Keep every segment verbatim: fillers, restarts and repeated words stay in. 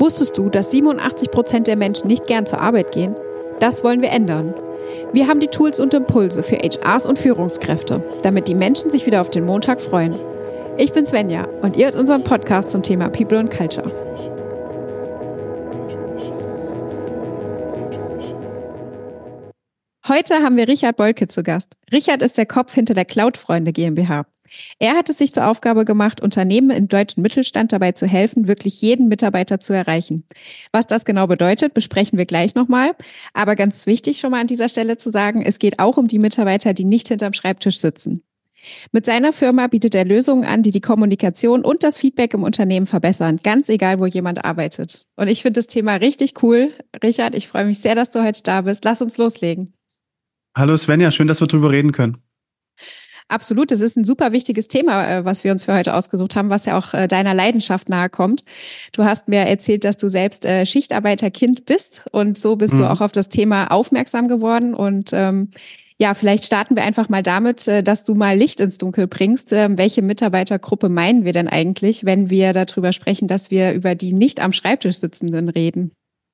Wusstest du, dass siebenundachtzig Prozent der Menschen nicht gern zur Arbeit gehen? Das wollen wir ändern. Wir haben die Tools und Impulse für H Rs und Führungskräfte, damit die Menschen sich wieder auf den Montag freuen. Ich bin Svenja und ihr hört unseren Podcast zum Thema People and Culture. Heute haben wir Richard Bollke zu Gast. Richard ist der Kopf hinter der Cloud-Freunde GmbH. Er hat es sich zur Aufgabe gemacht, Unternehmen im deutschen Mittelstand dabei zu helfen, wirklich jeden Mitarbeiter zu erreichen. Was das genau bedeutet, besprechen wir gleich nochmal. Aber ganz wichtig schon mal an dieser Stelle zu sagen, es geht auch um die Mitarbeiter, die nicht hinterm Schreibtisch sitzen. Mit seiner Firma bietet er Lösungen an, die die Kommunikation und das Feedback im Unternehmen verbessern, ganz egal, wo jemand arbeitet. Und ich finde das Thema richtig cool. Richard, ich freue mich sehr, dass du heute da bist. Lass uns loslegen. Hallo Svenja, schön, dass wir drüber reden können. Absolut, das ist ein super wichtiges Thema, was wir uns für heute ausgesucht haben, was ja auch deiner Leidenschaft nahe kommt. Du hast mir erzählt, dass du selbst Schichtarbeiterkind bist und so bist mhm. du auch auf das Thema aufmerksam geworden. Und ähm, ja, vielleicht starten wir einfach mal damit, dass du mal Licht ins Dunkel bringst. Welche Mitarbeitergruppe meinen wir denn eigentlich, wenn wir darüber sprechen, dass wir über die nicht am Schreibtisch Sitzenden reden?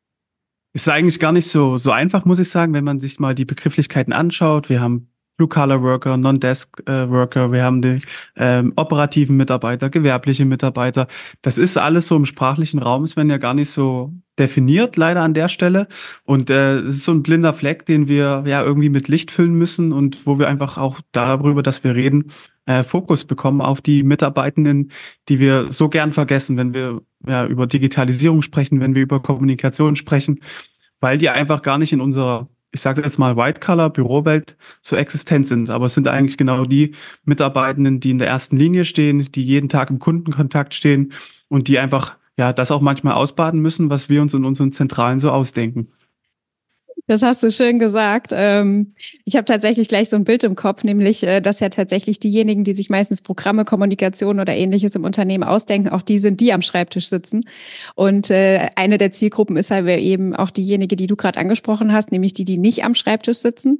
Ist eigentlich gar nicht so, so einfach, muss ich sagen, wenn man sich mal die Begrifflichkeiten anschaut. Wir haben Blue-Collar-Worker, Non-Desk-Worker, wir haben die ähm, operativen Mitarbeiter, gewerbliche Mitarbeiter. Das ist alles so im sprachlichen Raum, es werden ja gar nicht so definiert, leider an der Stelle. Und äh, es ist so ein blinder Fleck, den wir ja irgendwie mit Licht füllen müssen und wo wir einfach auch darüber, dass wir reden, äh, Fokus bekommen auf die Mitarbeitenden, die wir so gern vergessen, wenn wir ja über Digitalisierung sprechen, wenn wir über Kommunikation sprechen, weil die einfach gar nicht in unserer, ich sage jetzt mal, White-Collar-Bürowelt so existent sind. Aber es sind eigentlich genau die Mitarbeitenden, die in der ersten Linie stehen, die jeden Tag im Kundenkontakt stehen und die einfach ja das auch manchmal ausbaden müssen, was wir uns in unseren Zentralen so ausdenken. Das hast du schön gesagt. Ich habe tatsächlich gleich so ein Bild im Kopf, nämlich, dass ja tatsächlich diejenigen, die sich meistens Programme, Kommunikation oder Ähnliches im Unternehmen ausdenken, auch die sind, die am Schreibtisch sitzen. Und eine der Zielgruppen ist halt eben auch diejenige, die du gerade angesprochen hast, nämlich die, die nicht am Schreibtisch sitzen.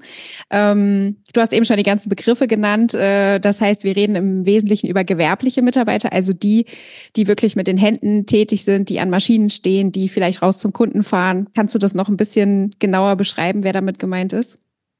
Du hast eben schon die ganzen Begriffe genannt. Das heißt, wir reden im Wesentlichen über gewerbliche Mitarbeiter, also die, die wirklich mit den Händen tätig sind, die an Maschinen stehen, die vielleicht raus zum Kunden fahren. Kannst du das noch ein bisschen genauer beschreiben, wer damit gemeint ist?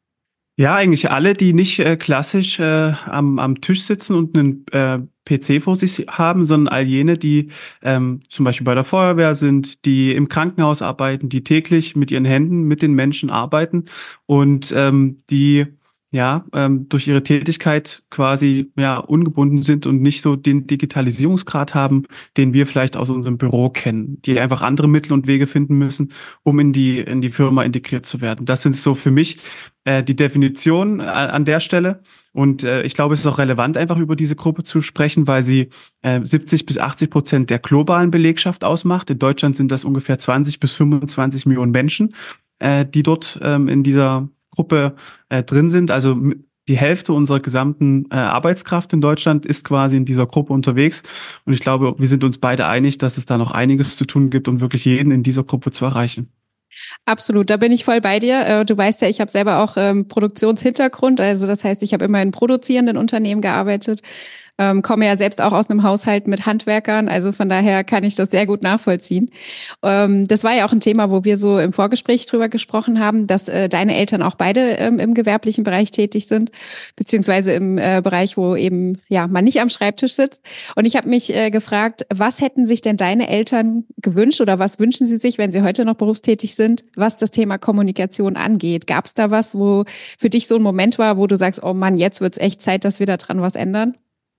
Ja, eigentlich alle, die nicht äh, klassisch äh, am, am Tisch sitzen und einen äh, P C vor sich haben, sondern all jene, die ähm, zum Beispiel bei der Feuerwehr sind, die im Krankenhaus arbeiten, die täglich mit ihren Händen, mit den Menschen arbeiten und ähm, die ja ähm, durch ihre Tätigkeit quasi ja ungebunden sind und nicht so den Digitalisierungsgrad haben, den wir vielleicht aus unserem Büro kennen, die einfach andere Mittel und Wege finden müssen, um in die in die Firma integriert zu werden. Das sind so für mich äh, die Definition äh, an der Stelle. Und äh, ich glaube, es ist auch relevant, einfach über diese Gruppe zu sprechen, weil sie äh, siebzig bis achtzig Prozent der globalen Belegschaft ausmacht. In Deutschland sind das ungefähr zwanzig bis fünfundzwanzig Millionen Menschen, äh, die dort ähm, in dieser Gruppe äh, drin sind. Also die Hälfte unserer gesamten äh, Arbeitskraft in Deutschland ist quasi in dieser Gruppe unterwegs. Und ich glaube, wir sind uns beide einig, dass es da noch einiges zu tun gibt, um wirklich jeden in dieser Gruppe zu erreichen. Absolut, da bin ich voll bei dir. Du weißt ja, ich habe selber auch ähm, Produktionshintergrund. Also das heißt, ich habe immer in produzierenden Unternehmen gearbeitet. Ähm, komme ja selbst auch aus einem Haushalt mit Handwerkern, also von daher kann ich das sehr gut nachvollziehen. Ähm, das war ja auch ein Thema, wo wir so im Vorgespräch drüber gesprochen haben, dass äh, deine Eltern auch beide ähm, im gewerblichen Bereich tätig sind, beziehungsweise im äh, Bereich, wo eben ja man nicht am Schreibtisch sitzt. Und ich habe mich äh, gefragt, was hätten sich denn deine Eltern gewünscht oder was wünschen sie sich, wenn sie heute noch berufstätig sind, was das Thema Kommunikation angeht? Gab es da was, wo für dich so ein Moment war, wo du sagst, oh Mann, jetzt wird's echt Zeit, dass wir da dran was ändern?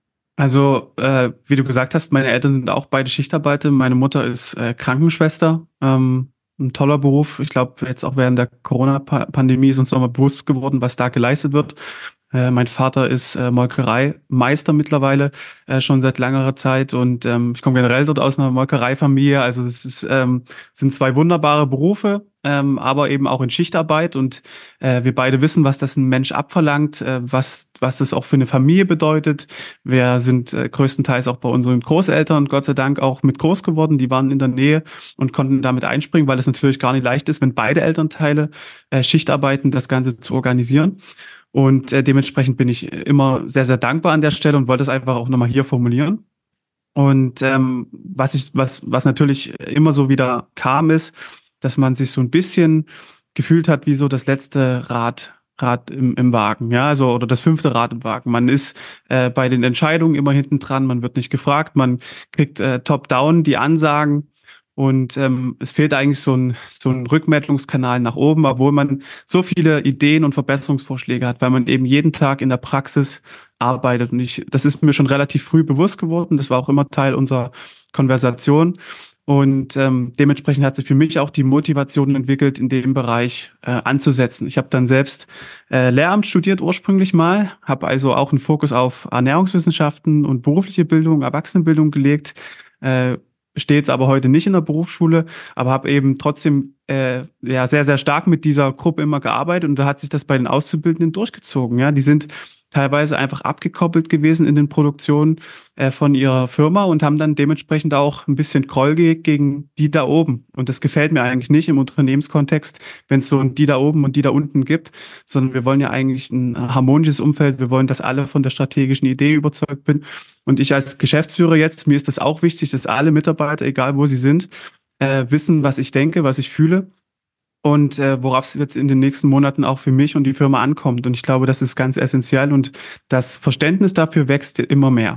Also, äh, wie du gesagt hast, meine Eltern sind auch beide Schichtarbeiter. Meine Mutter ist äh, Krankenschwester. Ähm, ein toller Beruf. Ich glaube, jetzt auch während der Corona-Pandemie ist uns nochmal bewusst geworden, was da geleistet wird. Äh, mein Vater ist äh, Molkereimeister mittlerweile, äh, schon seit längerer Zeit. Und ähm, ich komme generell dort aus einer Molkereifamilie. Also es ist, ähm, sind zwei wunderbare Berufe, ähm, aber eben auch in Schichtarbeit. Und äh, wir beide wissen, was das ein Mensch abverlangt, äh, was was das auch für eine Familie bedeutet. Wir sind äh, größtenteils auch bei unseren Großeltern, Gott sei Dank, auch mit groß geworden. Die waren in der Nähe und konnten damit einspringen, weil es natürlich gar nicht leicht ist, wenn beide Elternteile äh, Schicht arbeiten, das Ganze zu organisieren. Und äh, dementsprechend bin ich immer sehr, sehr dankbar an der Stelle und wollte es einfach auch nochmal hier formulieren. Und ähm, was ich, was, was natürlich immer so wieder kam, ist, dass man sich so ein bisschen gefühlt hat wie so das letzte Rad, Rad im, im Wagen, ja, also oder das fünfte Rad im Wagen. Man ist äh, bei den Entscheidungen immer hinten dran, man wird nicht gefragt, man kriegt äh, top-down die Ansagen und ähm, es fehlt eigentlich so ein, so ein Rückmeldungskanal nach oben, obwohl man so viele Ideen und Verbesserungsvorschläge hat, weil man eben jeden Tag in der Praxis arbeitet. Und ich, das ist mir schon relativ früh bewusst geworden. Das war auch immer Teil unserer Konversation. Und ähm, dementsprechend hat sich für mich auch die Motivation entwickelt, in dem Bereich äh, anzusetzen. Ich habe dann selbst äh, Lehramt studiert ursprünglich mal, habe also auch einen Fokus auf Ernährungswissenschaften und berufliche Bildung, Erwachsenenbildung gelegt. Äh, stehe jetzt aber heute nicht in der Berufsschule, aber habe eben trotzdem äh, ja sehr, sehr stark mit dieser Gruppe immer gearbeitet und da hat sich das bei den Auszubildenden durchgezogen. Ja, die sind teilweise einfach abgekoppelt gewesen in den Produktionen äh, von ihrer Firma und haben dann dementsprechend auch ein bisschen Groll gehegt gegen die da oben. Und das gefällt mir eigentlich nicht im Unternehmenskontext, wenn es so ein die da oben und die da unten gibt, sondern wir wollen ja eigentlich ein harmonisches Umfeld. Wir wollen, dass alle von der strategischen Idee überzeugt sind. Und ich als Geschäftsführer jetzt, mir ist das auch wichtig, dass alle Mitarbeiter, egal wo sie sind, äh, wissen, was ich denke, was ich fühle und äh, worauf es jetzt in den nächsten Monaten auch für mich und die Firma ankommt. Und ich glaube, das ist ganz essentiell und das Verständnis dafür wächst immer mehr.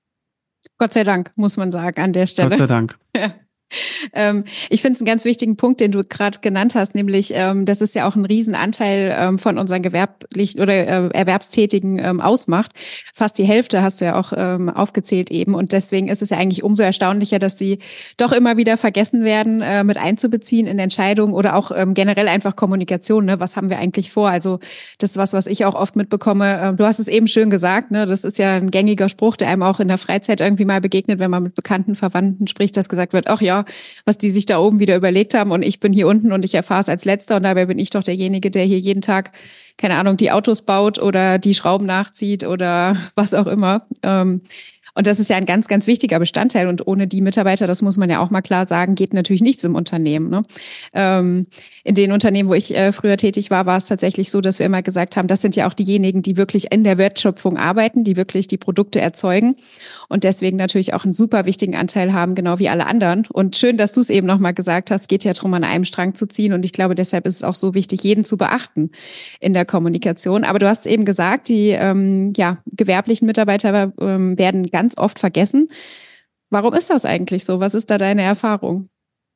Gott sei Dank, muss man sagen, an der Stelle. Gott sei Dank. Ja. Ähm, ich finde es einen ganz wichtigen Punkt, den du gerade genannt hast, nämlich ähm, das ist ja auch ein Riesenanteil ähm, von unseren gewerblichen oder äh, Erwerbstätigen ähm, ausmacht. Fast die Hälfte hast du ja auch ähm, aufgezählt eben und deswegen ist es ja eigentlich umso erstaunlicher, dass sie doch immer wieder vergessen werden, äh, mit einzubeziehen in Entscheidungen oder auch ähm, generell einfach Kommunikation. Ne? Was haben wir eigentlich vor? Also das ist was, was ich auch oft mitbekomme. Ähm, du hast es eben schön gesagt, ne? Das ist ja ein gängiger Spruch, der einem auch in der Freizeit irgendwie mal begegnet, wenn man mit bekannten Verwandten spricht, dass gesagt wird, ach ja, was die sich da oben wieder überlegt haben und ich bin hier unten und ich erfahre es als Letzter und dabei bin ich doch derjenige, der hier jeden Tag, keine Ahnung, die Autos baut oder die Schrauben nachzieht oder was auch immer. Ähm, Und das ist ja ein ganz, ganz wichtiger Bestandteil. Und ohne die Mitarbeiter, das muss man ja auch mal klar sagen, geht natürlich nichts im Unternehmen. Ne? Ähm, in den Unternehmen, wo ich äh, früher tätig war, war es tatsächlich so, dass wir immer gesagt haben, das sind ja auch diejenigen, die wirklich in der Wertschöpfung arbeiten, die wirklich die Produkte erzeugen und deswegen natürlich auch einen super wichtigen Anteil haben, genau wie alle anderen. Und schön, dass du es eben nochmal gesagt hast, geht ja darum, an einem Strang zu ziehen. Und ich glaube, deshalb ist es auch so wichtig, jeden zu beachten in der Kommunikation. Aber du hast eben gesagt, die ähm, ja, gewerblichen Mitarbeiter ähm, werden ganz oft vergessen. Warum ist das eigentlich so? Was ist da deine Erfahrung?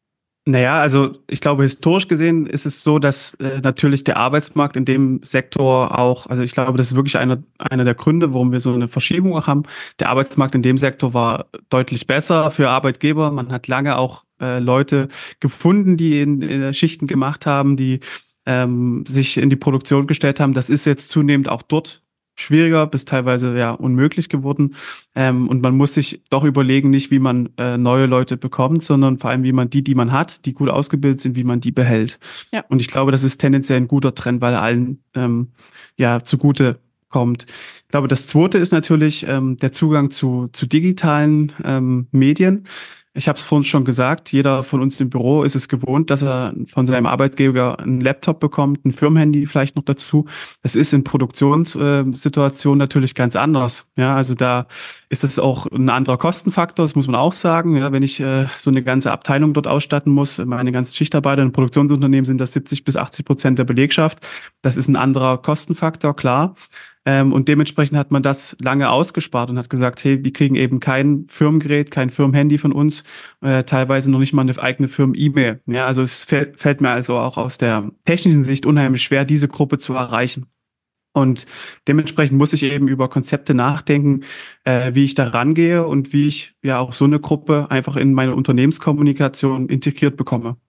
Naja, also ich glaube, historisch gesehen ist es so, dass äh, natürlich der Arbeitsmarkt in dem Sektor auch, also ich glaube, das ist wirklich einer, einer der Gründe, warum wir so eine Verschiebung auch haben. Der Arbeitsmarkt in dem Sektor war deutlich besser für Arbeitgeber. Man hat lange auch äh, Leute gefunden, die in, in Schichten gemacht haben, die ähm, sich in die Produktion gestellt haben. Das ist jetzt zunehmend auch dort schwieriger bis teilweise ja unmöglich geworden. Ähm, und man muss sich doch überlegen, nicht wie man äh, neue Leute bekommt, sondern vor allem, wie man die, die man hat, die gut ausgebildet sind, wie man die behält. Ja. Und ich glaube, das ist tendenziell ein guter Trend, weil er allen ähm, ja zugute kommt. Ich glaube, das Zweite ist natürlich ähm, der Zugang zu, zu digitalen ähm, Medien. Ich habe es vorhin schon gesagt, jeder von uns im Büro ist es gewohnt, dass er von seinem Arbeitgeber einen Laptop bekommt, ein Firmenhandy vielleicht noch dazu. Das ist in Produktionssituationen natürlich ganz anders. Ja, also da ist es auch ein anderer Kostenfaktor, das muss man auch sagen. Ja, wenn ich äh, so eine ganze Abteilung dort ausstatten muss, meine ganzen Schichtarbeiter in Produktionsunternehmen sind das siebzig bis achtzig Prozent der Belegschaft. Das ist ein anderer Kostenfaktor, klar. Ähm, und dementsprechend hat man das lange ausgespart und hat gesagt, hey, wir kriegen eben kein Firmengerät, kein Firmenhandy von uns, äh, teilweise noch nicht mal eine eigene Firmen-E-Mail. Ja, also es fällt, fällt mir also auch aus der technischen Sicht unheimlich schwer, diese Gruppe zu erreichen. Und dementsprechend muss ich eben über Konzepte nachdenken, äh, wie ich da rangehe und wie ich ja auch so eine Gruppe einfach in meine Unternehmenskommunikation integriert bekomme.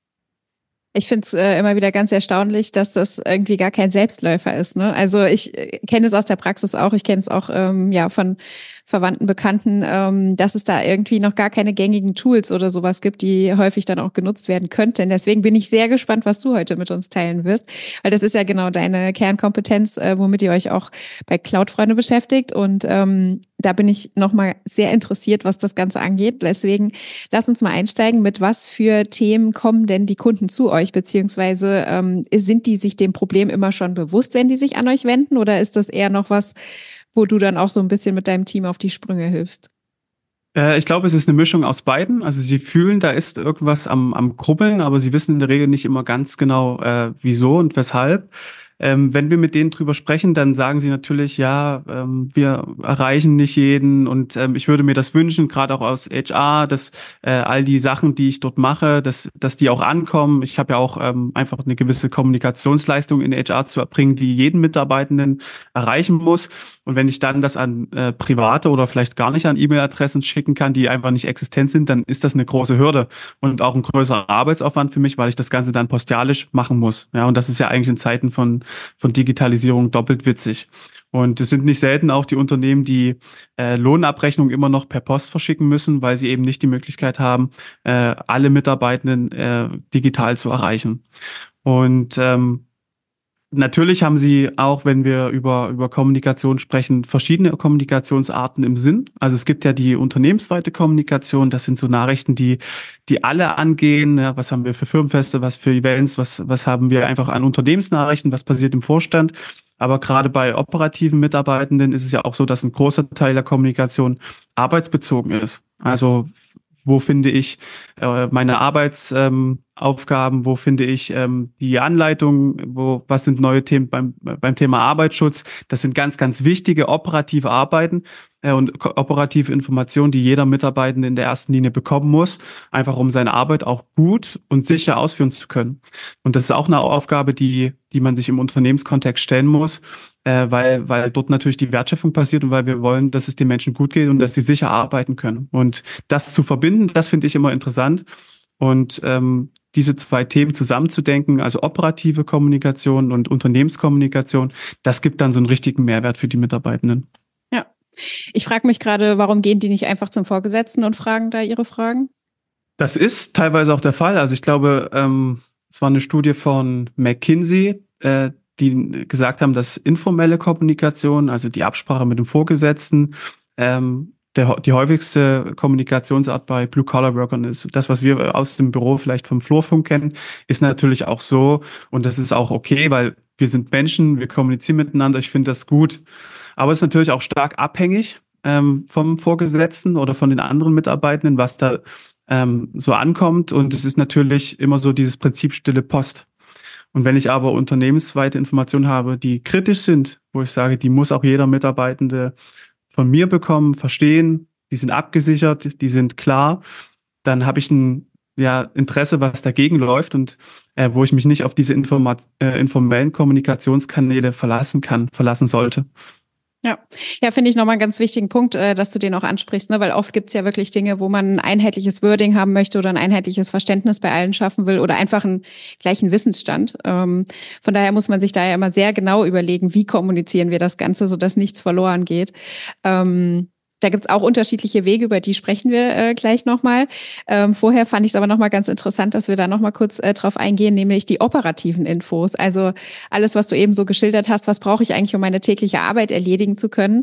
Ich finde es äh, immer wieder ganz erstaunlich, dass das irgendwie gar kein Selbstläufer ist. Ne? Also ich äh, kenne es aus der Praxis auch, ich kenne es auch ähm, ja von Verwandten, Bekannten, ähm, dass es da irgendwie noch gar keine gängigen Tools oder sowas gibt, die häufig dann auch genutzt werden könnten. Deswegen bin ich sehr gespannt, was du heute mit uns teilen wirst, weil das ist ja genau deine Kernkompetenz, äh, womit ihr euch auch bei Cloud-Freunde beschäftigt. Und ähm, da bin ich nochmal sehr interessiert, was das Ganze angeht. Deswegen lass uns mal einsteigen, mit was für Themen kommen denn die Kunden zu euch, beziehungsweise ähm, sind die sich dem Problem immer schon bewusst, wenn die sich an euch wenden, oder ist das eher noch was, wo du dann auch so ein bisschen mit deinem Team auf die Sprünge hilfst? Äh, ich glaube, es ist eine Mischung aus beiden. Also sie fühlen, da ist irgendwas am, am Kribbeln, aber sie wissen in der Regel nicht immer ganz genau, äh, wieso und weshalb. Ähm, wenn wir mit denen drüber sprechen, dann sagen sie natürlich, ja, ähm, wir erreichen nicht jeden und ähm, ich würde mir das wünschen, gerade auch aus H R, dass äh, all die Sachen, die ich dort mache, dass, dass die auch ankommen. Ich habe ja auch ähm, einfach eine gewisse Kommunikationsleistung in H R zu erbringen, die jeden Mitarbeitenden erreichen muss. Und wenn ich dann das an äh, private oder vielleicht gar nicht an E-Mail-Adressen schicken kann, die einfach nicht existent sind, dann ist das eine große Hürde und auch ein größerer Arbeitsaufwand für mich, weil ich das Ganze dann postialisch machen muss. Ja, und das ist ja eigentlich in Zeiten von, von Digitalisierung doppelt witzig. Und es sind nicht selten auch die Unternehmen, die äh, Lohnabrechnungen immer noch per Post verschicken müssen, weil sie eben nicht die Möglichkeit haben, äh, alle Mitarbeitenden äh, digital zu erreichen. Und ähm, natürlich haben sie auch, wenn wir über, über Kommunikation sprechen, verschiedene Kommunikationsarten im Sinn. Also es gibt ja die unternehmensweite Kommunikation, das sind so Nachrichten, die, die alle angehen. Ja, was haben wir für Firmenfeste, was für Events, was, was haben wir einfach an Unternehmensnachrichten, was passiert im Vorstand. Aber gerade bei operativen Mitarbeitenden ist es ja auch so, dass ein großer Teil der Kommunikation arbeitsbezogen ist. Also wo finde ich äh, meine Arbeitsaufgaben, ähm, wo finde ich ähm, die Anleitung, wo, was sind neue Themen beim, beim Thema Arbeitsschutz. Das sind ganz, ganz wichtige operative Arbeiten äh, und ko- operative Informationen, die jeder Mitarbeitende in der ersten Linie bekommen muss, einfach um seine Arbeit auch gut und sicher ausführen zu können. Und das ist auch eine Aufgabe, die, die man sich im Unternehmenskontext stellen muss, äh, weil, weil dort natürlich die Wertschöpfung passiert und weil wir wollen, dass es den Menschen gut geht und dass sie sicher arbeiten können. Und das zu verbinden, das finde ich immer interessant. Und ähm, diese zwei Themen zusammenzudenken, also operative Kommunikation und Unternehmenskommunikation, das gibt dann so einen richtigen Mehrwert für die Mitarbeitenden. Ja. Ich frage mich gerade, warum gehen die nicht einfach zum Vorgesetzten und fragen da ihre Fragen? Das ist teilweise auch der Fall. Also ich glaube, ähm, es war eine Studie von McKinsey, äh, die gesagt haben, dass informelle Kommunikation, also die Absprache mit dem Vorgesetzten, ähm, der, die häufigste Kommunikationsart bei Blue-Collar-Workern ist. Das, was wir aus dem Büro vielleicht vom Flurfunk kennen, ist natürlich auch so. Und das ist auch okay, weil wir sind Menschen, wir kommunizieren miteinander. Ich finde das gut. Aber es ist natürlich auch stark abhängig ähm, vom Vorgesetzten oder von den anderen Mitarbeitenden, was da ähm, so ankommt. Und es ist natürlich immer so dieses Prinzip stille Post. Und wenn ich aber unternehmensweite Informationen habe, die kritisch sind, wo ich sage, die muss auch jeder Mitarbeitende von mir bekommen, verstehen, die sind abgesichert, die sind klar, dann habe ich ein ja, Interesse, was dagegen läuft und äh, wo ich mich nicht auf diese Informa äh, informellen Kommunikationskanäle verlassen kann, verlassen sollte. Ja, ja, finde ich nochmal einen ganz wichtigen Punkt, äh, dass du den auch ansprichst, ne? Weil oft gibt's ja wirklich Dinge, wo man ein einheitliches Wording haben möchte oder ein einheitliches Verständnis bei allen schaffen will oder einfach einen gleichen Wissensstand. Ähm, von daher muss man sich da ja immer sehr genau überlegen, wie kommunizieren wir das Ganze, sodass nichts verloren geht. Ähm, Da gibt's auch unterschiedliche Wege, über die sprechen wir äh, gleich nochmal. Ähm, vorher fand ich es aber nochmal ganz interessant, dass wir da nochmal kurz äh, drauf eingehen, nämlich die operativen Infos. Also alles, was du eben so geschildert hast, was brauche ich eigentlich, um meine tägliche Arbeit erledigen zu können?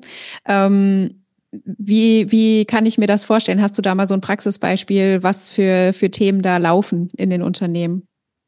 Ähm, wie, wie kann ich mir das vorstellen? Hast du da mal so ein Praxisbeispiel, was für, für Themen da laufen in den Unternehmen?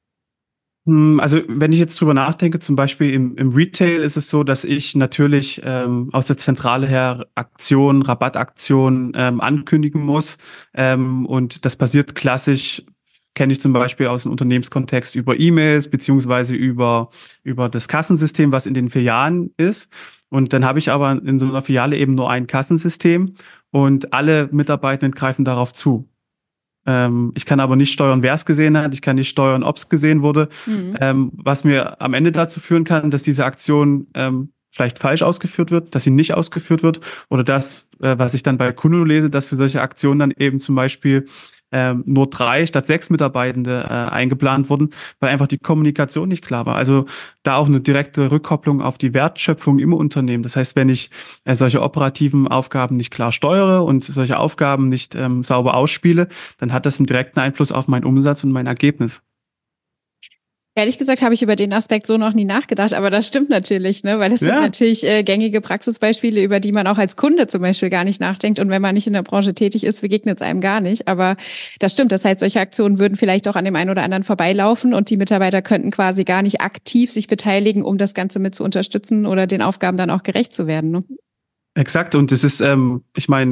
Hm, Also wenn ich jetzt drüber nachdenke, zum Beispiel im, im Retail ist es so, dass ich natürlich ähm, aus der Zentrale her Aktionen, Rabattaktionen ähm, ankündigen muss. Ähm, und das passiert klassisch, kenne ich zum Beispiel aus dem Unternehmenskontext über E-Mails beziehungsweise über, über das Kassensystem, was in den Filialen ist. Und dann habe ich aber in so einer Filiale eben nur ein Kassensystem und alle Mitarbeitenden greifen darauf zu. Ähm, ich kann aber nicht steuern, wer es gesehen hat. Ich kann nicht steuern, ob es gesehen wurde. Mhm. Ähm, was mir am Ende dazu führen kann, dass diese Aktion ähm, vielleicht falsch ausgeführt wird, dass sie nicht ausgeführt wird. Oder das, äh, was ich dann bei Kununu lese, dass für solche Aktionen dann eben zum Beispiel ähm, nur drei statt sechs Mitarbeitende äh, eingeplant wurden, weil einfach die Kommunikation nicht klar war. Also da auch eine direkte Rückkopplung auf die Wertschöpfung im Unternehmen. Das heißt, wenn ich äh, solche operativen Aufgaben nicht klar steuere und solche Aufgaben nicht ähm, sauber ausspiele, dann hat das einen direkten Einfluss auf meinen Umsatz und mein Ergebnis. Ehrlich gesagt habe ich über den Aspekt so noch nie nachgedacht, aber das stimmt natürlich, ne? Weil es sind Ja, natürlich äh, gängige Praxisbeispiele, über die man auch als Kunde zum Beispiel gar nicht nachdenkt. Und wenn man nicht in der Branche tätig ist, begegnet es einem gar nicht. Aber das stimmt. Das heißt, solche Aktionen würden vielleicht auch an dem einen oder anderen vorbeilaufen und die Mitarbeiter könnten quasi gar nicht aktiv sich beteiligen, um das Ganze mit zu unterstützen oder den Aufgaben dann auch gerecht zu werden. Ne? exakt. Und es ist, ähm, ich meine,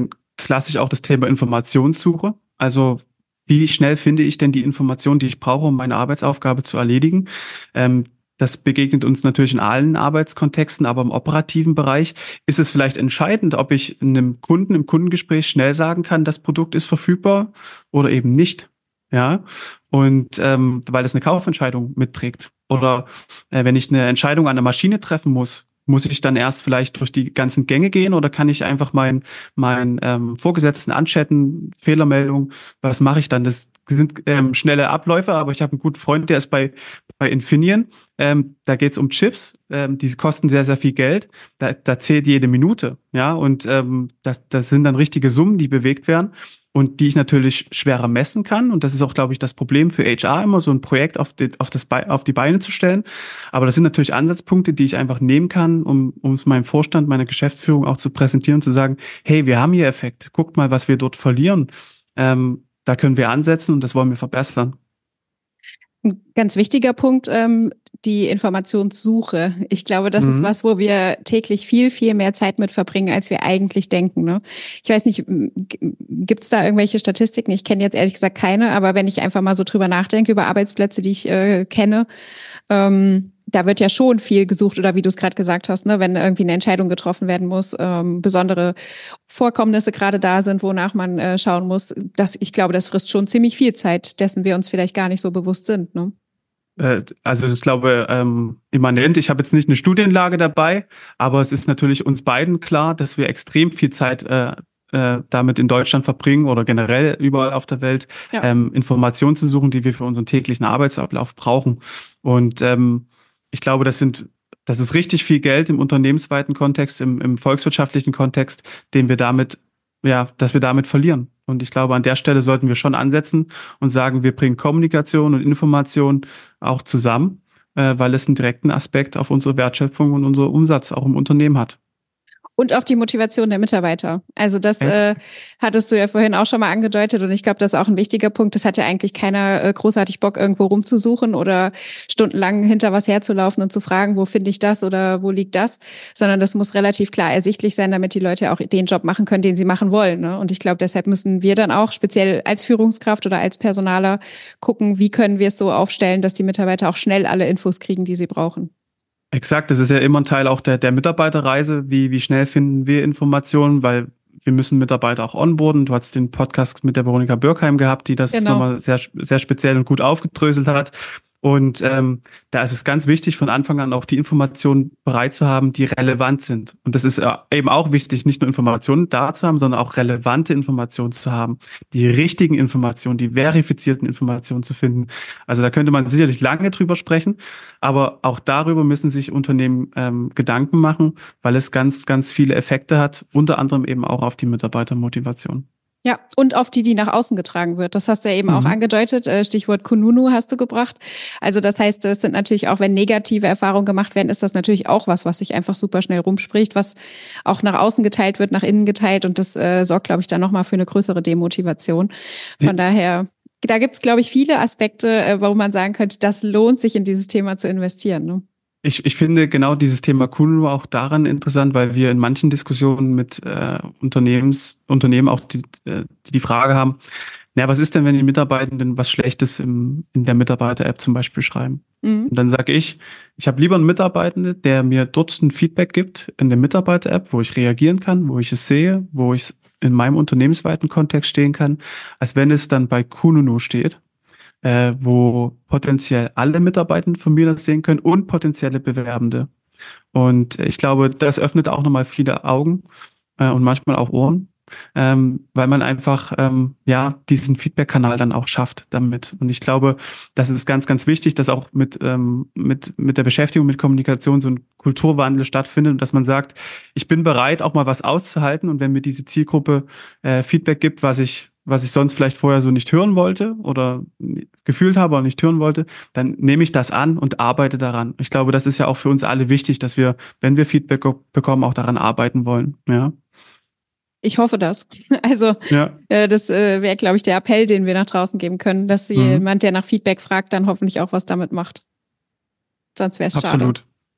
klassisch auch das Thema Informationssuche. Also wie schnell finde ich denn die Informationen, die ich brauche, um meine Arbeitsaufgabe zu erledigen? Ähm, das begegnet uns natürlich in allen Arbeitskontexten, aber im operativen Bereich ist es vielleicht entscheidend, ob ich einem Kunden im Kundengespräch schnell sagen kann, das Produkt ist verfügbar oder eben nicht. Ja, und ähm, weil es eine Kaufentscheidung mitträgt. Oder äh, wenn ich eine Entscheidung an der Maschine treffen muss, muss ich dann erst vielleicht durch die ganzen Gänge gehen oder kann ich einfach meinen mein, ähm, Vorgesetzten anchatten, Fehlermeldung, was mache ich dann? Das sind ähm, schnelle Abläufe, aber ich habe einen guten Freund, der ist bei, bei Infineon. Ähm, da geht es um Chips, ähm, die kosten sehr, sehr viel Geld. Da, da zählt jede Minute, ja, und ähm, das, das sind dann richtige Summen, die bewegt werden und die ich natürlich schwerer messen kann. Und das ist auch, glaube ich, das Problem für H R immer, so ein Projekt auf die, auf das, Be- auf die Beine zu stellen. Aber das sind natürlich Ansatzpunkte, die ich einfach nehmen kann, um, um es meinem Vorstand, meiner Geschäftsführung auch zu präsentieren und zu sagen, hey, wir haben hier Effekt. Guckt mal, was wir dort verlieren. Ähm, da können wir ansetzen und das wollen wir verbessern. Ein ganz wichtiger Punkt, ähm, die Informationssuche. Ich glaube, das ist Mhm. was, wo wir täglich viel, viel mehr Zeit mit verbringen, als wir eigentlich denken. Ne? Ich weiß nicht, gibt es da irgendwelche Statistiken? Ich kenne jetzt ehrlich gesagt keine, aber wenn ich einfach mal so drüber nachdenke, über Arbeitsplätze, die ich äh, kenne, ähm, da wird ja schon viel gesucht oder wie du es gerade gesagt hast, ne, wenn irgendwie eine Entscheidung getroffen werden muss, ähm, besondere Vorkommnisse gerade da sind, wonach man äh, schauen muss. Das, ich glaube, das frisst schon ziemlich viel Zeit, dessen wir uns vielleicht gar nicht so bewusst sind. Ne? Äh, Also ich glaube, ähm, immanent, ich habe jetzt nicht eine Studienlage dabei, aber es ist natürlich uns beiden klar, dass wir extrem viel Zeit äh, äh, damit in Deutschland verbringen oder generell überall auf der Welt, Ja. ähm, Informationen zu suchen, die wir für unseren täglichen Arbeitsablauf brauchen. Und ähm, ich glaube, das sind, das ist richtig viel Geld im unternehmensweiten Kontext, im, im volkswirtschaftlichen Kontext, den wir damit, ja, dass wir damit verlieren. Und ich glaube, an der Stelle sollten wir schon ansetzen und sagen, wir bringen Kommunikation und Information auch zusammen, äh, weil es einen direkten Aspekt auf unsere Wertschöpfung und unseren Umsatz auch im Unternehmen hat. Und auf die Motivation der Mitarbeiter. Also das äh, Ex- hattest du ja vorhin auch schon mal angedeutet und ich glaube, das ist auch ein wichtiger Punkt. Das hat ja eigentlich keiner äh, großartig Bock, irgendwo rumzusuchen oder stundenlang hinter was herzulaufen und zu fragen, wo finde ich das oder wo liegt das, sondern das muss relativ klar ersichtlich sein, damit die Leute auch den Job machen können, den sie machen wollen. Ne? Und ich glaube, deshalb müssen wir dann auch speziell als Führungskraft oder als Personaler gucken, wie können wir es so aufstellen, dass die Mitarbeiter auch schnell alle Infos kriegen, die sie brauchen. Exakt, das ist ja immer ein Teil auch der, der Mitarbeiterreise. Wie, wie schnell finden wir Informationen, weil wir müssen Mitarbeiter auch onboarden. Du hast den Podcast mit der Veronika Birkheim gehabt, die das Genau. nochmal sehr, sehr speziell und gut aufgedröselt hat. Und ähm, da ist es ganz wichtig, von Anfang an auch die Informationen bereit zu haben, die relevant sind. Und das ist äh, eben auch wichtig, nicht nur Informationen da zu haben, sondern auch relevante Informationen zu haben. Die richtigen Informationen, die verifizierten Informationen zu finden. Also da könnte man sicherlich lange drüber sprechen, aber auch darüber müssen sich Unternehmen ähm, Gedanken machen, weil es ganz, ganz viele Effekte hat, unter anderem eben auch auf die Mitarbeitermotivation. Ja, und auf die, die nach außen getragen wird. Das hast du ja eben auch Mhm. angedeutet. Stichwort Kununu hast du gebracht. Also das heißt, es sind natürlich auch, wenn negative Erfahrungen gemacht werden, ist das natürlich auch was, was sich einfach super schnell rumspricht, was auch nach außen geteilt wird, nach innen geteilt. Und das äh, sorgt, glaube ich, dann nochmal für eine größere Demotivation. Von Ja. daher, da gibt's, glaube ich, viele Aspekte, äh, wo man sagen könnte, das lohnt sich, in dieses Thema zu investieren. Ne? Ich, ich finde genau dieses Thema Kununu auch daran interessant, weil wir in manchen Diskussionen mit äh, Unternehmens, Unternehmen auch die, äh, die die Frage haben, na, was ist denn, wenn die Mitarbeitenden was Schlechtes im, in der Mitarbeiter-App zum Beispiel schreiben? Mhm. Und dann sage ich, ich habe lieber einen Mitarbeitenden, der mir dort ein Feedback gibt in der Mitarbeiter-App, wo ich reagieren kann, wo ich es sehe, wo ich es in meinem unternehmensweiten Kontext stehen kann, als wenn es dann bei Kununu steht, äh, wo potenziell alle Mitarbeitenden von mir das sehen können und potenzielle Bewerbende. Und ich glaube, das öffnet auch nochmal viele Augen äh, und manchmal auch Ohren, ähm, weil man einfach ähm, ja diesen Feedback-Kanal dann auch schafft damit. Und ich glaube, das ist ganz, ganz wichtig, dass auch mit ähm, mit mit der Beschäftigung mit Kommunikation so ein Kulturwandel stattfindet und dass man sagt, ich bin bereit, auch mal was auszuhalten und wenn mir diese Zielgruppe äh, Feedback gibt, was ich was ich sonst vielleicht vorher so nicht hören wollte oder gefühlt habe, aber nicht hören wollte, dann nehme ich das an und arbeite daran. Ich glaube, das ist ja auch für uns alle wichtig, dass wir, wenn wir Feedback bekommen, auch daran arbeiten wollen. Ja. Ich hoffe das. Also Ja. äh, das äh, wäre, glaube ich, der Appell, den wir nach draußen geben können, dass Mhm. jemand, der nach Feedback fragt, dann hoffentlich auch was damit macht. Sonst wäre es schade. Absolut. Ja.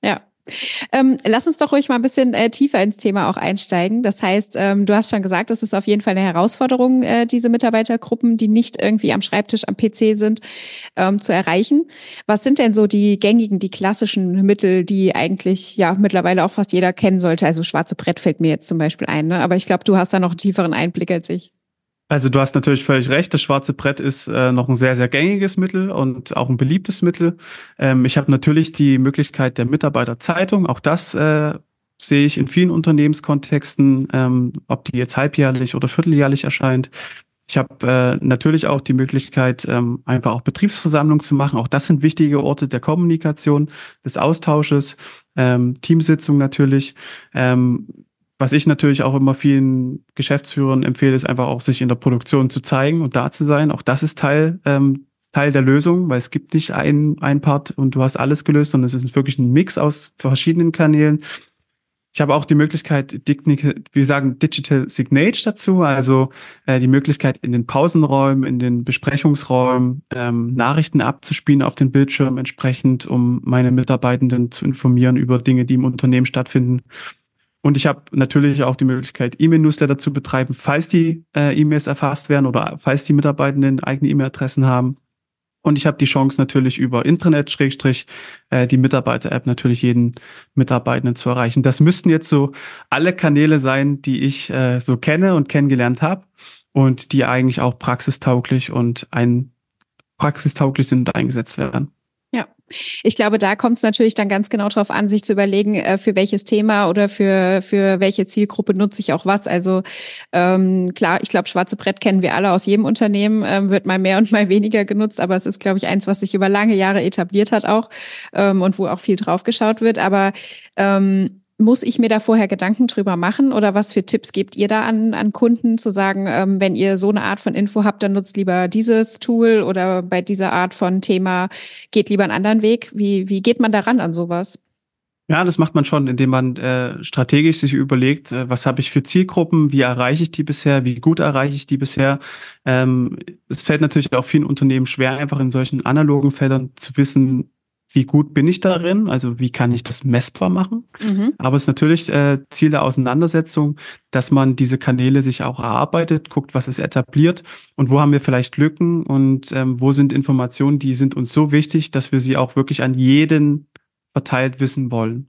Ähm, lass uns doch ruhig mal ein bisschen äh, tiefer ins Thema auch einsteigen. Das heißt, ähm, du hast schon gesagt, es ist auf jeden Fall eine Herausforderung, äh, diese Mitarbeitergruppen, die nicht irgendwie am Schreibtisch am P C sind, ähm, zu erreichen. Was sind denn so die gängigen, die klassischen Mittel, die eigentlich ja mittlerweile auch fast jeder kennen sollte? Also schwarze Brett fällt mir jetzt zum Beispiel ein, ne? Aber ich glaube, du hast da noch einen tieferen Einblick als ich. Also du hast natürlich völlig recht, das schwarze Brett ist äh, noch ein sehr, sehr gängiges Mittel und auch ein beliebtes Mittel. Ähm, ich habe natürlich die Möglichkeit der Mitarbeiterzeitung, auch das äh, sehe ich in vielen Unternehmenskontexten, ähm, ob die jetzt halbjährlich oder vierteljährlich erscheint. Ich habe äh, natürlich auch die Möglichkeit, ähm, einfach auch Betriebsversammlungen zu machen. Auch das sind wichtige Orte der Kommunikation, des Austausches, ähm, Teamsitzungen natürlich. Ähm, Was ich natürlich auch immer vielen Geschäftsführern empfehle, ist einfach auch sich in der Produktion zu zeigen und da zu sein. Auch das ist Teil, ähm, Teil der Lösung, weil es gibt nicht ein, ein Part und du hast alles gelöst, sondern es ist wirklich ein Mix aus verschiedenen Kanälen. Ich habe auch die Möglichkeit, wir sagen Digital Signage dazu, also äh, die Möglichkeit in den Pausenräumen, in den Besprechungsräumen ähm, Nachrichten abzuspielen auf den Bildschirm entsprechend, um meine Mitarbeitenden zu informieren über Dinge, die im Unternehmen stattfinden. Und ich habe natürlich auch die Möglichkeit, E-Mail-Newsletter zu betreiben, falls die äh, E-Mails erfasst werden oder falls die Mitarbeitenden eigene E-Mail-Adressen haben. Und ich habe die Chance natürlich über Intranet, Schrägstrich, äh, die Mitarbeiter-App natürlich jeden Mitarbeitenden zu erreichen. Das müssten jetzt so alle Kanäle sein, die ich äh, so kenne und kennengelernt habe und die eigentlich auch praxistauglich und ein praxistauglich sind und eingesetzt werden. Ja, ich glaube, da kommt es natürlich dann ganz genau drauf an, sich zu überlegen, äh, für welches Thema oder für, für welche Zielgruppe nutze ich auch was. Also ähm, klar, ich glaube, schwarze Brett kennen wir alle aus jedem Unternehmen, ähm, wird mal mehr und mal weniger genutzt, aber es ist, glaube ich, eins, was sich über lange Jahre etabliert hat auch ähm, und wo auch viel drauf geschaut wird. Aber ähm, muss ich mir da vorher Gedanken drüber machen oder was für Tipps gebt ihr da an, an Kunden, zu sagen, ähm, wenn ihr so eine Art von Info habt, dann nutzt lieber dieses Tool oder bei dieser Art von Thema geht lieber einen anderen Weg? Wie, wie geht man daran an sowas? Ja, das macht man schon, indem man äh, strategisch sich überlegt, äh, was habe ich für Zielgruppen, wie erreiche ich die bisher, wie gut erreiche ich die bisher. Ähm, es fällt natürlich auch vielen Unternehmen schwer, einfach in solchen analogen Feldern zu wissen, wie gut bin ich darin, also wie kann ich das messbar machen. Mhm. Aber es ist natürlich äh, Ziel der Auseinandersetzung, dass man diese Kanäle sich auch erarbeitet, guckt, was ist etabliert und wo haben wir vielleicht Lücken und ähm, wo sind Informationen, die sind uns so wichtig, dass wir sie auch wirklich an jeden verteilt wissen wollen.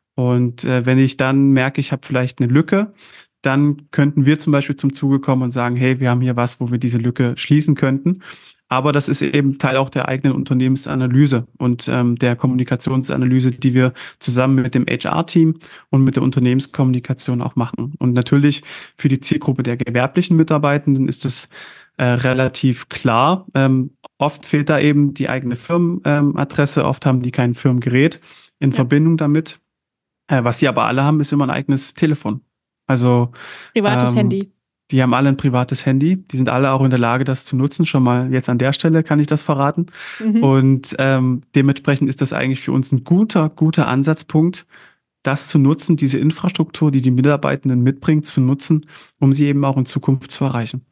Und äh, wenn ich dann merke, ich habe vielleicht eine Lücke, dann könnten wir zum Beispiel zum Zuge kommen und sagen, hey, wir haben hier was, wo wir diese Lücke schließen könnten. Aber das ist eben Teil auch der eigenen Unternehmensanalyse und ähm, der Kommunikationsanalyse, die wir zusammen mit dem H R-Team und mit der Unternehmenskommunikation auch machen. Und natürlich für die Zielgruppe der gewerblichen Mitarbeitenden ist es äh, relativ klar. Ähm, oft fehlt da eben die eigene Firmenadresse, ähm, oft haben die kein Firmengerät in Ja. Verbindung damit. Äh, was sie aber alle haben, ist immer ein eigenes Telefon. Also Privates ähm, Handy. die haben alle ein privates Handy. Die sind alle auch in der Lage, das zu nutzen. Schon mal jetzt an der Stelle kann ich das verraten. Mhm. Und ähm, dementsprechend ist das eigentlich für uns ein guter, guter Ansatzpunkt, das zu nutzen, diese Infrastruktur, die die Mitarbeitenden mitbringen, zu nutzen, um sie eben auch in Zukunft zu erreichen.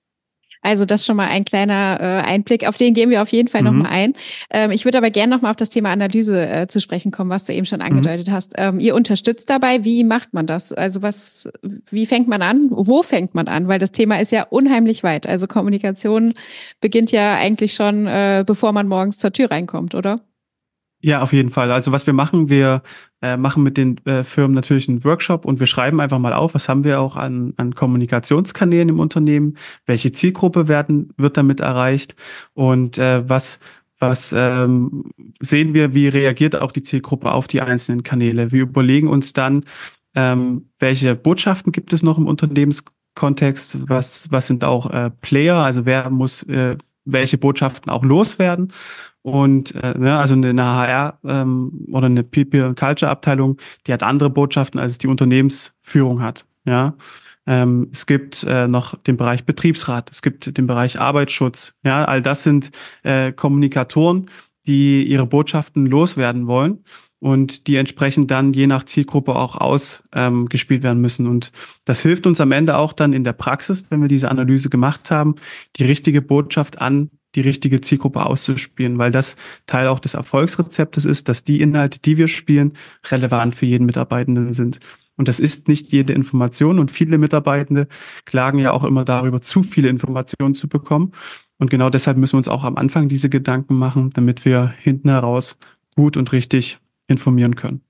Also das schon mal ein kleiner äh, Einblick, auf den gehen wir auf jeden Fall Mhm. nochmal ein. Ähm, ich würde aber gerne nochmal auf das Thema Analyse äh, zu sprechen kommen, was du eben schon angedeutet Mhm. hast. Ähm, ihr unterstützt dabei, wie macht man das? Also was, wie fängt man an? Wo fängt man an? Weil das Thema ist ja unheimlich weit. Also Kommunikation beginnt ja eigentlich schon, äh, bevor man morgens zur Tür reinkommt, oder? Ja, auf jeden Fall. Also was wir machen, wir äh, machen mit den äh, Firmen natürlich einen Workshop und wir schreiben einfach mal auf, was haben wir auch an, an Kommunikationskanälen im Unternehmen, welche Zielgruppe werden, wird damit erreicht und äh, was, was ähm, sehen wir, wie reagiert auch die Zielgruppe auf die einzelnen Kanäle. Wir überlegen uns dann, ähm, welche Botschaften gibt es noch im Unternehmenskontext, was, was sind auch äh, Player, also wer muss äh, welche Botschaften auch loswerden. Und äh, ne, also eine H R ähm, oder eine People and Culture Abteilung, die hat andere Botschaften, als es die Unternehmensführung hat. Ja, ähm, es gibt äh, noch den Bereich Betriebsrat, es gibt den Bereich Arbeitsschutz. Ja, all das sind äh, Kommunikatoren, die ihre Botschaften loswerden wollen und die entsprechend dann je nach Zielgruppe auch ausgespielt ähm, werden müssen. Und das hilft uns am Ende auch dann in der Praxis, wenn wir diese Analyse gemacht haben, die richtige Botschaft an die richtige Zielgruppe auszuspielen, weil das Teil auch des Erfolgsrezeptes ist, dass die Inhalte, die wir spielen, relevant für jeden Mitarbeitenden sind. Und das ist nicht jede Information und viele Mitarbeitende klagen ja auch immer darüber, zu viele Informationen zu bekommen. Und genau deshalb müssen wir uns auch am Anfang diese Gedanken machen, damit wir hinten heraus gut und richtig informieren können.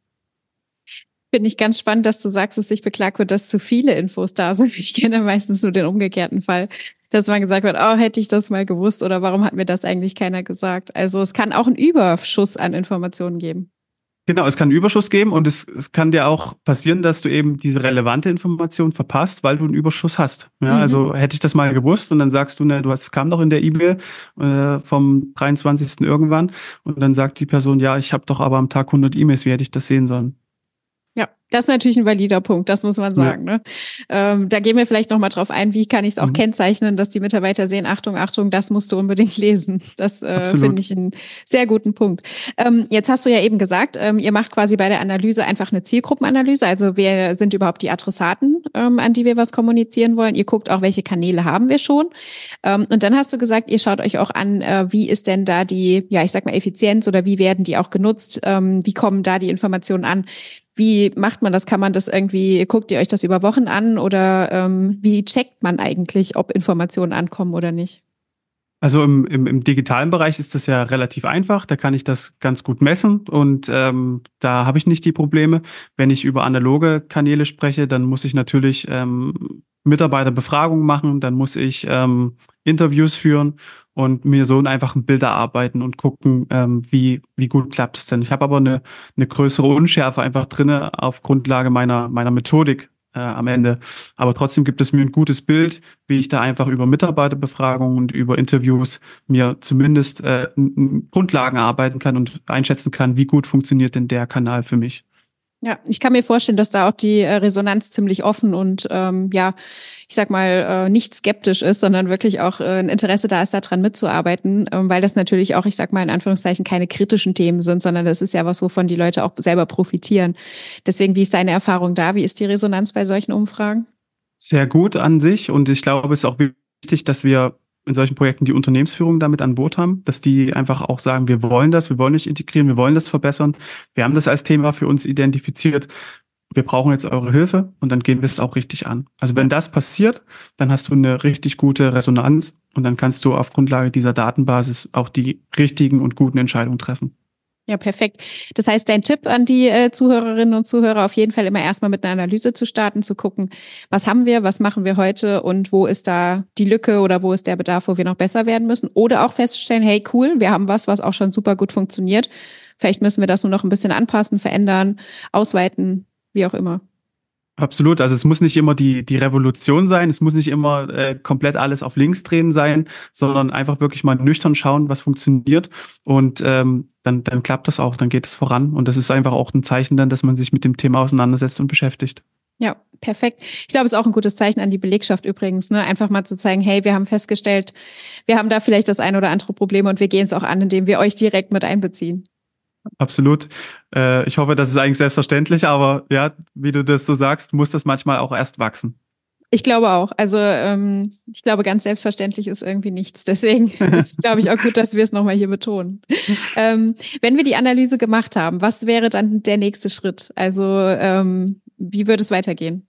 Finde ich ganz spannend, dass du sagst, dass sich beklagt wird, dass zu viele Infos da sind. Ich kenne meistens nur den umgekehrten Fall, dass man gesagt wird, oh, hätte ich das mal gewusst oder warum hat mir das eigentlich keiner gesagt? Also es kann auch einen Überschuss an Informationen geben. Genau, es kann einen Überschuss geben und es, es kann dir auch passieren, dass du eben diese relevante Information verpasst, weil du einen Überschuss hast. Ja, Mhm. also hätte ich das mal gewusst und dann sagst du, ne, du hast, es kam doch in der E-Mail äh, vom dreiundzwanzigsten irgendwann und dann sagt die Person, ja, ich habe doch aber am Tag hundert E-Mails, wie hätte ich das sehen sollen? Ja, das ist natürlich ein valider Punkt, das muss man sagen. Ja. Ne? Ähm, da gehen wir vielleicht nochmal drauf ein, wie kann ich es auch Mhm. kennzeichnen, dass die Mitarbeiter sehen, Achtung, Achtung, das musst du unbedingt lesen. Das äh, finde ich einen sehr guten Punkt. Ähm, jetzt hast du ja eben gesagt, ähm, ihr macht quasi bei der Analyse einfach eine Zielgruppenanalyse, also wer sind überhaupt die Adressaten, ähm, an die wir was kommunizieren wollen. Ihr guckt auch, welche Kanäle haben wir schon. Ähm, und dann hast du gesagt, ihr schaut euch auch an, äh, wie ist denn da die, ja, ich sag mal, Effizienz oder wie werden die auch genutzt, ähm, wie kommen da die Informationen an? Wie macht man das? Kann man das irgendwie, guckt ihr euch das über Wochen an oder ähm, wie checkt man eigentlich, ob Informationen ankommen oder nicht? Also im, im, im digitalen Bereich ist das ja relativ einfach. Da kann ich das ganz gut messen und ähm, da habe ich nicht die Probleme. Wenn ich über analoge Kanäle spreche, dann muss ich natürlich ähm, Mitarbeiterbefragungen machen, dann muss ich ähm, Interviews führen und mir so einfach ein Bild erarbeiten und gucken, ähm, wie, wie gut klappt es denn. Ich habe aber eine, eine größere Unschärfe einfach drinne auf Grundlage meiner, meiner Methodik äh, am Ende. Aber trotzdem gibt es mir ein gutes Bild, wie ich da einfach über Mitarbeiterbefragungen und über Interviews mir zumindest äh, n- n- Grundlagen erarbeiten kann und einschätzen kann, wie gut funktioniert denn der Kanal für mich. Ja, ich kann mir vorstellen, dass da auch die äh, Resonanz ziemlich offen und ähm, ja, ich sag mal, äh, nicht skeptisch ist, sondern wirklich auch äh, ein Interesse da ist, daran mitzuarbeiten, ähm, weil das natürlich auch, ich sag mal in Anführungszeichen, keine kritischen Themen sind, sondern das ist ja was, wovon die Leute auch selber profitieren. Deswegen, wie ist deine Erfahrung da? Wie ist die Resonanz bei solchen Umfragen? Sehr gut an sich und ich glaube, es ist auch wichtig, dass wir in solchen Projekten die Unternehmensführung damit an Bord haben, dass die einfach auch sagen, wir wollen das, wir wollen nicht integrieren, wir wollen das verbessern. Wir haben das als Thema für uns identifiziert. Wir brauchen jetzt eure Hilfe und dann gehen wir es auch richtig an. Also wenn das passiert, dann hast du eine richtig gute Resonanz und dann kannst du auf Grundlage dieser Datenbasis auch die richtigen und guten Entscheidungen treffen. Ja, perfekt. Das heißt, dein Tipp an die äh, Zuhörerinnen und Zuhörer auf jeden Fall immer erstmal mit einer Analyse zu starten, zu gucken, was haben wir, was machen wir heute und wo ist da die Lücke oder wo ist der Bedarf, wo wir noch besser werden müssen. Oder auch feststellen, hey, cool, wir haben was, was auch schon super gut funktioniert. Vielleicht müssen wir das nur noch ein bisschen anpassen, verändern, ausweiten, wie auch immer. Absolut. Also es muss nicht immer die, die Revolution sein, es muss nicht immer äh, komplett alles auf links drehen sein, sondern einfach wirklich mal nüchtern schauen, was funktioniert. Und ähm, dann, dann klappt das auch, dann geht es voran. Und das ist einfach auch ein Zeichen dann, dass man sich mit dem Thema auseinandersetzt und beschäftigt. Ja, perfekt. Ich glaube, es ist auch ein gutes Zeichen an die Belegschaft übrigens, ne? Einfach mal zu zeigen, hey, wir haben festgestellt, wir haben da vielleicht das ein oder andere Problem und wir gehen es auch an, indem wir euch direkt mit einbeziehen. Absolut. Äh, ich hoffe, das ist eigentlich selbstverständlich, aber ja, wie du das so sagst, muss das manchmal auch erst wachsen. Ich glaube auch. Also ähm, ich glaube, ganz selbstverständlich ist irgendwie nichts. Deswegen ist, glaube ich, auch gut, dass wir es nochmal hier betonen. Ähm, wenn wir die Analyse gemacht haben, was wäre dann der nächste Schritt? Also ähm, wie würde es weitergehen?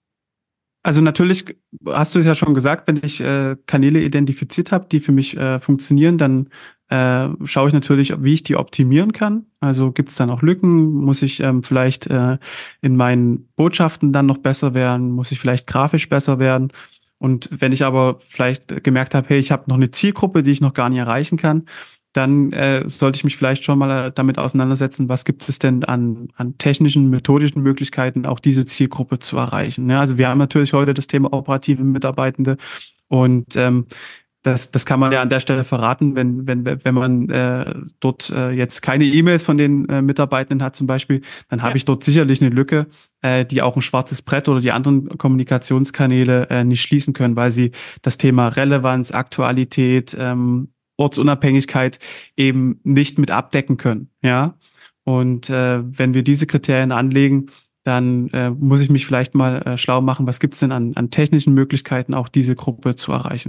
Also natürlich hast du es ja schon gesagt, wenn ich äh, Kanäle identifiziert habe, die für mich äh, funktionieren, dann äh, schaue ich natürlich, wie ich die optimieren kann. Also gibt es dann auch Lücken? Muss ich ähm, vielleicht äh, in meinen Botschaften dann noch besser werden? Muss ich vielleicht grafisch besser werden? Und wenn ich aber vielleicht gemerkt habe, hey, ich habe noch eine Zielgruppe, die ich noch gar nicht erreichen kann, dann äh, sollte ich mich vielleicht schon mal äh, damit auseinandersetzen, was gibt es denn an, an technischen, methodischen Möglichkeiten, auch diese Zielgruppe zu erreichen. Ja, also wir haben natürlich heute das Thema operative Mitarbeitende und ähm, das, das kann man ja an der Stelle verraten, wenn, wenn, wenn man äh, dort äh, jetzt keine E-Mails von den äh, Mitarbeitenden hat zum Beispiel, dann habe Ja. ich dort sicherlich eine Lücke, äh, die auch ein schwarzes Brett oder die anderen Kommunikationskanäle äh, nicht schließen können, weil sie das Thema Relevanz, Aktualität, ähm, Ortsunabhängigkeit eben nicht mit abdecken können. Ja. Und äh, wenn wir diese Kriterien anlegen, dann äh, muss ich mich vielleicht mal äh, schlau machen, was gibt's denn an, an technischen Möglichkeiten, auch diese Gruppe zu erreichen.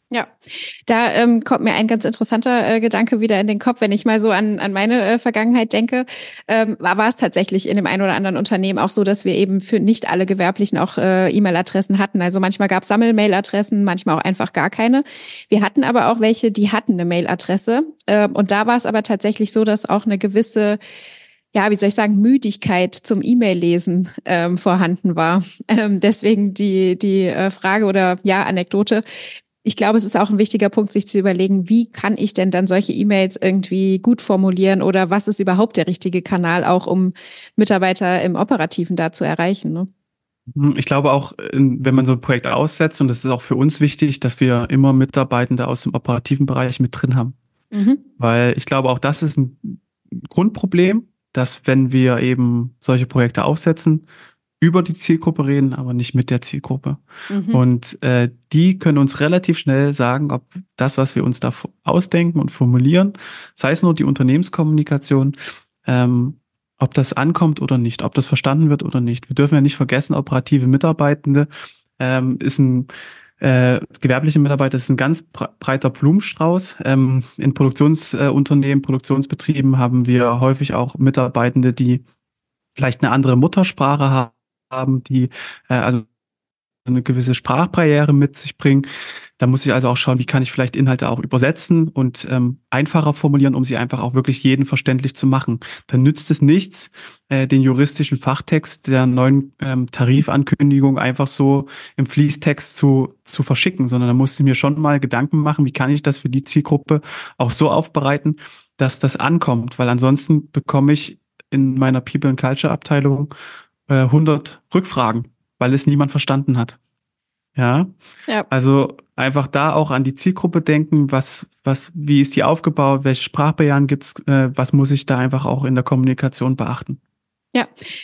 Ja, da ähm, kommt mir ein ganz interessanter äh, Gedanke wieder in den Kopf, wenn ich mal so an, an meine äh, Vergangenheit denke. Ähm, war, war es tatsächlich in dem einen oder anderen Unternehmen auch so, dass wir eben für nicht alle Gewerblichen auch äh, E-Mail-Adressen hatten. Also manchmal gab es Sammel-Mail-Adressen, manchmal auch einfach gar keine. Wir hatten aber auch welche, die hatten eine Mail-Adresse. Ähm, und da war es aber tatsächlich so, dass auch eine gewisse, ja, wie soll ich sagen, Müdigkeit zum E-Mail-Lesen ähm, vorhanden war. Ähm, deswegen die, die äh, Frage oder ja, Anekdote. Ich glaube, es ist auch ein wichtiger Punkt, sich zu überlegen, wie kann ich denn dann solche E-Mails irgendwie gut formulieren oder was ist überhaupt der richtige Kanal, auch um Mitarbeiter im Operativen da zu erreichen, ne? Ich glaube auch, wenn man so ein Projekt aussetzt, und das ist auch für uns wichtig, dass wir immer Mitarbeitende aus dem operativen Bereich mit drin haben. Mhm. Weil ich glaube, auch das ist ein Grundproblem, dass wenn wir eben solche Projekte aufsetzen, über die Zielgruppe reden, aber nicht mit der Zielgruppe. Mhm. Und äh, die können uns relativ schnell sagen, ob das, was wir uns da ausdenken und formulieren, sei es nur die Unternehmenskommunikation, ähm, ob das ankommt oder nicht, ob das verstanden wird oder nicht. Wir dürfen ja nicht vergessen, operative Mitarbeitende ähm, ist ein äh, gewerbliche Mitarbeiter ist ein ganz breiter Blumenstrauß. Ähm, in Produktionsunternehmen, Produktionsbetrieben haben wir häufig auch Mitarbeitende, die vielleicht eine andere Muttersprache haben, die äh, also eine gewisse Sprachbarriere mit sich bringen. Da muss ich also auch schauen, wie kann ich vielleicht Inhalte auch übersetzen und ähm, einfacher formulieren, um sie einfach auch wirklich jeden verständlich zu machen. Dann nützt es nichts, äh, den juristischen Fachtext der neuen ähm, Tarifankündigung einfach so im Fließtext zu, zu verschicken, sondern da musste ich mir schon mal Gedanken machen, wie kann ich das für die Zielgruppe auch so aufbereiten, dass das ankommt, weil ansonsten bekomme ich in meiner People and Culture Abteilung äh, hundert Rückfragen, weil es niemand verstanden hat. Ja, Ja. also einfach da auch an die Zielgruppe denken, was, was, wie ist die aufgebaut, welche Sprachbarrieren gibt's, äh, was muss ich da einfach auch in der Kommunikation beachten? Ja.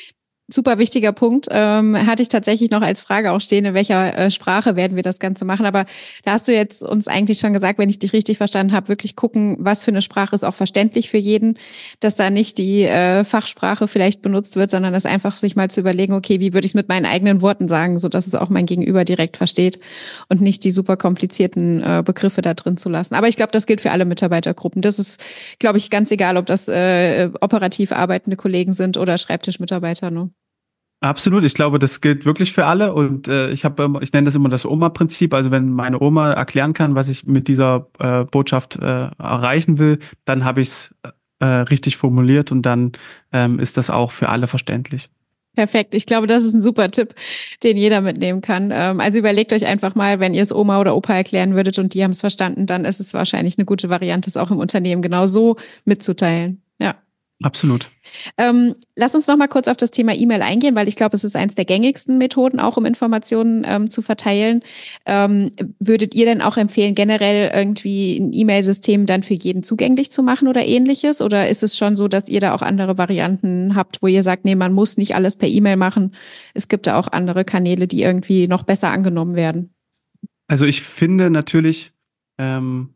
Super wichtiger Punkt. Ähm, hatte ich tatsächlich noch als Frage auch stehen, in welcher äh, Sprache werden wir das Ganze machen. Aber da hast du jetzt uns eigentlich schon gesagt, wenn ich dich richtig verstanden habe, wirklich gucken, was für eine Sprache ist auch verständlich für jeden, dass da nicht die äh, Fachsprache vielleicht benutzt wird, sondern das einfach sich mal zu überlegen, okay, wie würde ich es mit meinen eigenen Worten sagen, sodass es auch mein Gegenüber direkt versteht und nicht die super komplizierten äh, Begriffe da drin zu lassen. Aber ich glaube, das gilt für alle Mitarbeitergruppen. Das ist, glaube ich, ganz egal, ob das äh, operativ arbeitende Kollegen sind oder Schreibtischmitarbeiter, ne? Absolut, ich glaube, das gilt wirklich für alle und äh, ich habe, ich nenne das immer das Oma-Prinzip. Also wenn meine Oma erklären kann, was ich mit dieser äh, Botschaft äh, erreichen will, dann habe ich es äh, richtig formuliert und dann ähm, ist das auch für alle verständlich. Perfekt. Ich glaube, das ist ein super Tipp, den jeder mitnehmen kann. Ähm, also überlegt euch einfach mal, wenn ihr es Oma oder Opa erklären würdet und die haben es verstanden, dann ist es wahrscheinlich eine gute Variante, es auch im Unternehmen genau so mitzuteilen. Ja. Absolut. Ähm, lass uns noch mal kurz auf das Thema E-Mail eingehen, weil ich glaube, es ist eins der gängigsten Methoden, auch um Informationen ähm, zu verteilen. Ähm, würdet ihr denn auch empfehlen, generell irgendwie ein E-Mail-System dann für jeden zugänglich zu machen oder ähnliches? Oder ist es schon so, dass ihr da auch andere Varianten habt, wo ihr sagt, nee, man muss nicht alles per E-Mail machen. Es gibt da auch andere Kanäle, die irgendwie noch besser angenommen werden. Also ich finde natürlich, ähm,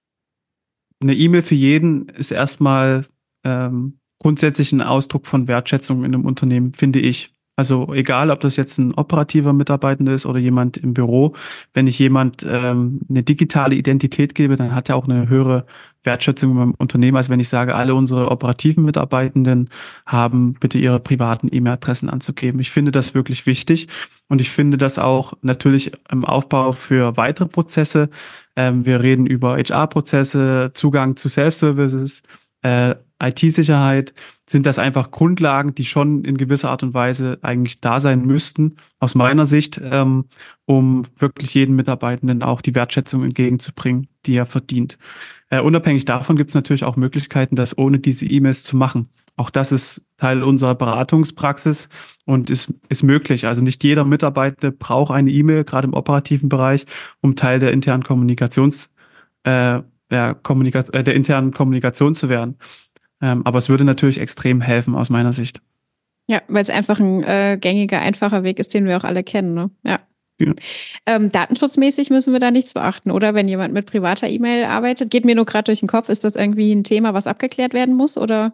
eine E-Mail für jeden ist erstmal ähm, grundsätzlich ein Ausdruck von Wertschätzung in einem Unternehmen, finde ich. Also egal, ob das jetzt ein operativer Mitarbeitender ist oder jemand im Büro, wenn ich jemand ähm, eine digitale Identität gebe, dann hat er auch eine höhere Wertschätzung in meinem Unternehmen, als wenn ich sage, alle unsere operativen Mitarbeitenden haben bitte ihre privaten E-Mail-Adressen anzugeben. Ich finde das wirklich wichtig und ich finde das auch natürlich im Aufbau für weitere Prozesse. Ähm, wir reden über H R-Prozesse, Zugang zu Self-Services, äh, I T-Sicherheit, sind das einfach Grundlagen, die schon in gewisser Art und Weise eigentlich da sein müssten, aus meiner Sicht, ähm, um wirklich jedem Mitarbeitenden auch die Wertschätzung entgegenzubringen, die er verdient. Äh, unabhängig davon gibt es natürlich auch Möglichkeiten, das ohne diese E-Mails zu machen. Auch das ist Teil unserer Beratungspraxis und ist, ist möglich. Also nicht jeder Mitarbeiter braucht eine E-Mail, gerade im operativen Bereich, um Teil der internen Kommunikations, äh, der, Kommunika äh, der internen Kommunikation zu werden. Ähm, aber es würde natürlich extrem helfen aus meiner Sicht. Ja, weil es einfach ein äh, gängiger, einfacher Weg ist, den wir auch alle kennen, ne? Ja. Ja. Ähm, datenschutzmäßig müssen wir da nichts beachten, oder? Wenn jemand mit privater E-Mail arbeitet, geht mir nur gerade durch den Kopf, ist das irgendwie ein Thema, was abgeklärt werden muss, oder?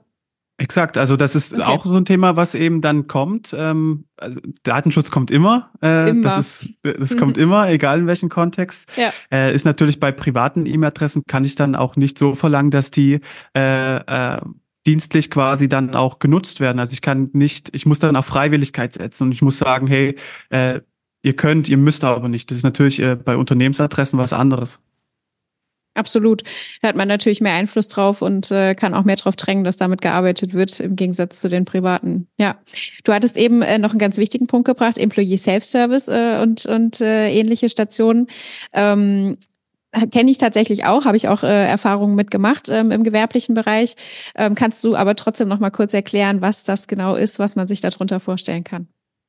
Exakt, also das ist Okay. auch so ein Thema, was eben dann kommt. Ähm, also Datenschutz kommt immer, äh, das Immer. ist, das kommt immer, egal in welchem Kontext. Ja, Äh, ist natürlich bei privaten E-Mail-Adressen kann ich dann auch nicht so verlangen, dass die äh, äh, dienstlich quasi dann auch genutzt werden. Also ich kann nicht, ich muss dann auf Freiwilligkeit setzen und ich muss sagen, hey, äh, ihr könnt, ihr müsst aber nicht. Das ist natürlich äh, bei Unternehmensadressen was anderes. absolut. Da hat man natürlich mehr Einfluss drauf und äh, kann auch mehr drauf drängen, dass damit gearbeitet wird, im Gegensatz zu den privaten. Ja. Du hattest eben äh, noch einen ganz wichtigen Punkt gebracht, Employee Self-Service äh, und, und äh, ähnliche Stationen. Ähm, Kenne ich tatsächlich auch, habe ich auch äh, Erfahrungen mitgemacht ähm, im gewerblichen Bereich. Ähm, kannst du aber trotzdem noch mal kurz erklären, was das genau ist, was man sich darunter vorstellen kann?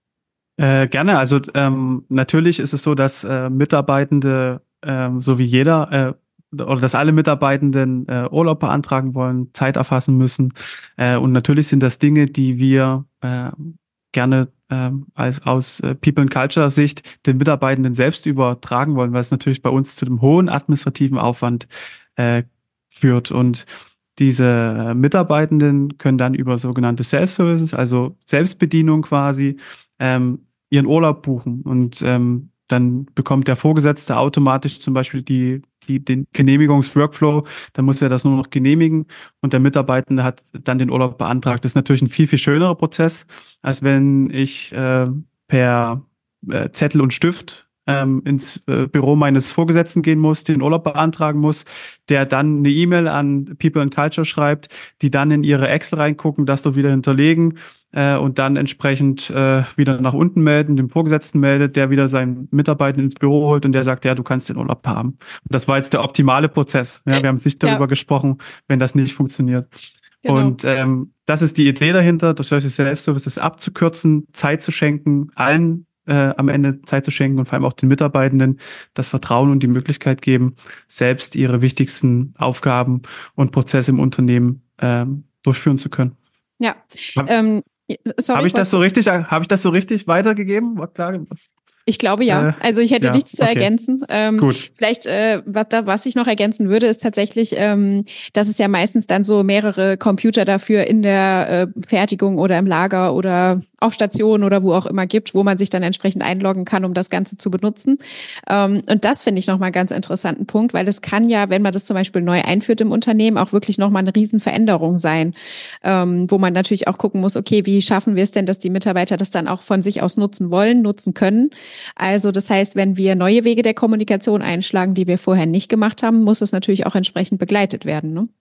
Äh, gerne. Also ähm, natürlich ist es so, dass äh, Mitarbeitende, ähm, so wie jeder, äh, oder dass alle Mitarbeitenden äh, Urlaub beantragen wollen, Zeit erfassen müssen. Äh, und natürlich sind das Dinge, die wir äh, gerne ähm, als aus äh, People and Culture Sicht den Mitarbeitenden selbst übertragen wollen, weil es natürlich bei uns zu einem hohen administrativen Aufwand äh, führt. Und diese äh, Mitarbeitenden können dann über sogenannte Self-Services, also Selbstbedienung quasi, ähm, ihren Urlaub buchen und ähm, dann bekommt der Vorgesetzte automatisch zum Beispiel die, die, den Genehmigungsworkflow, dann muss er das nur noch genehmigen und der Mitarbeitende hat dann den Urlaub beantragt. Das ist natürlich ein viel, viel schönerer Prozess, als wenn ich äh, per äh, Zettel und Stift ähm, ins äh, Büro meines Vorgesetzten gehen muss, den Urlaub beantragen muss, der dann eine E-Mail an People and Culture schreibt, die dann in ihre Excel reingucken, das dort wieder hinterlegen äh, und dann entsprechend äh, wieder nach unten melden, dem Vorgesetzten meldet, der wieder seinen Mitarbeiter ins Büro holt und der sagt, ja, du kannst den Urlaub haben. Und das war jetzt der optimale Prozess. Ja, wir haben nicht darüber Ja, gesprochen, wenn das nicht funktioniert. genau. Und ähm, das ist die Idee dahinter, durch solche Self-Services abzukürzen, Zeit zu schenken, allen äh, am Ende Zeit zu schenken und vor allem auch den Mitarbeitenden das Vertrauen und die Möglichkeit geben, selbst ihre wichtigsten Aufgaben und Prozesse im Unternehmen ähm, durchführen zu können. Ja. Habe Ähm, hab sorry, ich das wolltest so du? richtig, habe ich das so richtig weitergegeben? War klar? Ich glaube ja. Äh, Also ich hätte ja, nichts zu okay, ergänzen. Ähm, gut. vielleicht, äh, was, da, was ich noch ergänzen würde, ist tatsächlich, ähm, dass es ja meistens dann so mehrere Computer dafür in der äh, Fertigung oder im Lager oder auf Station oder wo auch immer gibt, wo man sich dann entsprechend einloggen kann, um das Ganze zu benutzen. Ähm, und das finde ich nochmal einen ganz interessanten Punkt, weil es kann ja, wenn man das zum Beispiel neu einführt im Unternehmen, auch wirklich nochmal eine Riesenveränderung sein, ähm, wo man natürlich auch gucken muss, okay, wie schaffen wir es denn, dass die Mitarbeiter das dann auch von sich aus nutzen wollen, nutzen können. Also das heißt, wenn wir neue Wege der Kommunikation einschlagen, die wir vorher nicht gemacht haben, muss es natürlich auch entsprechend begleitet werden. Ne?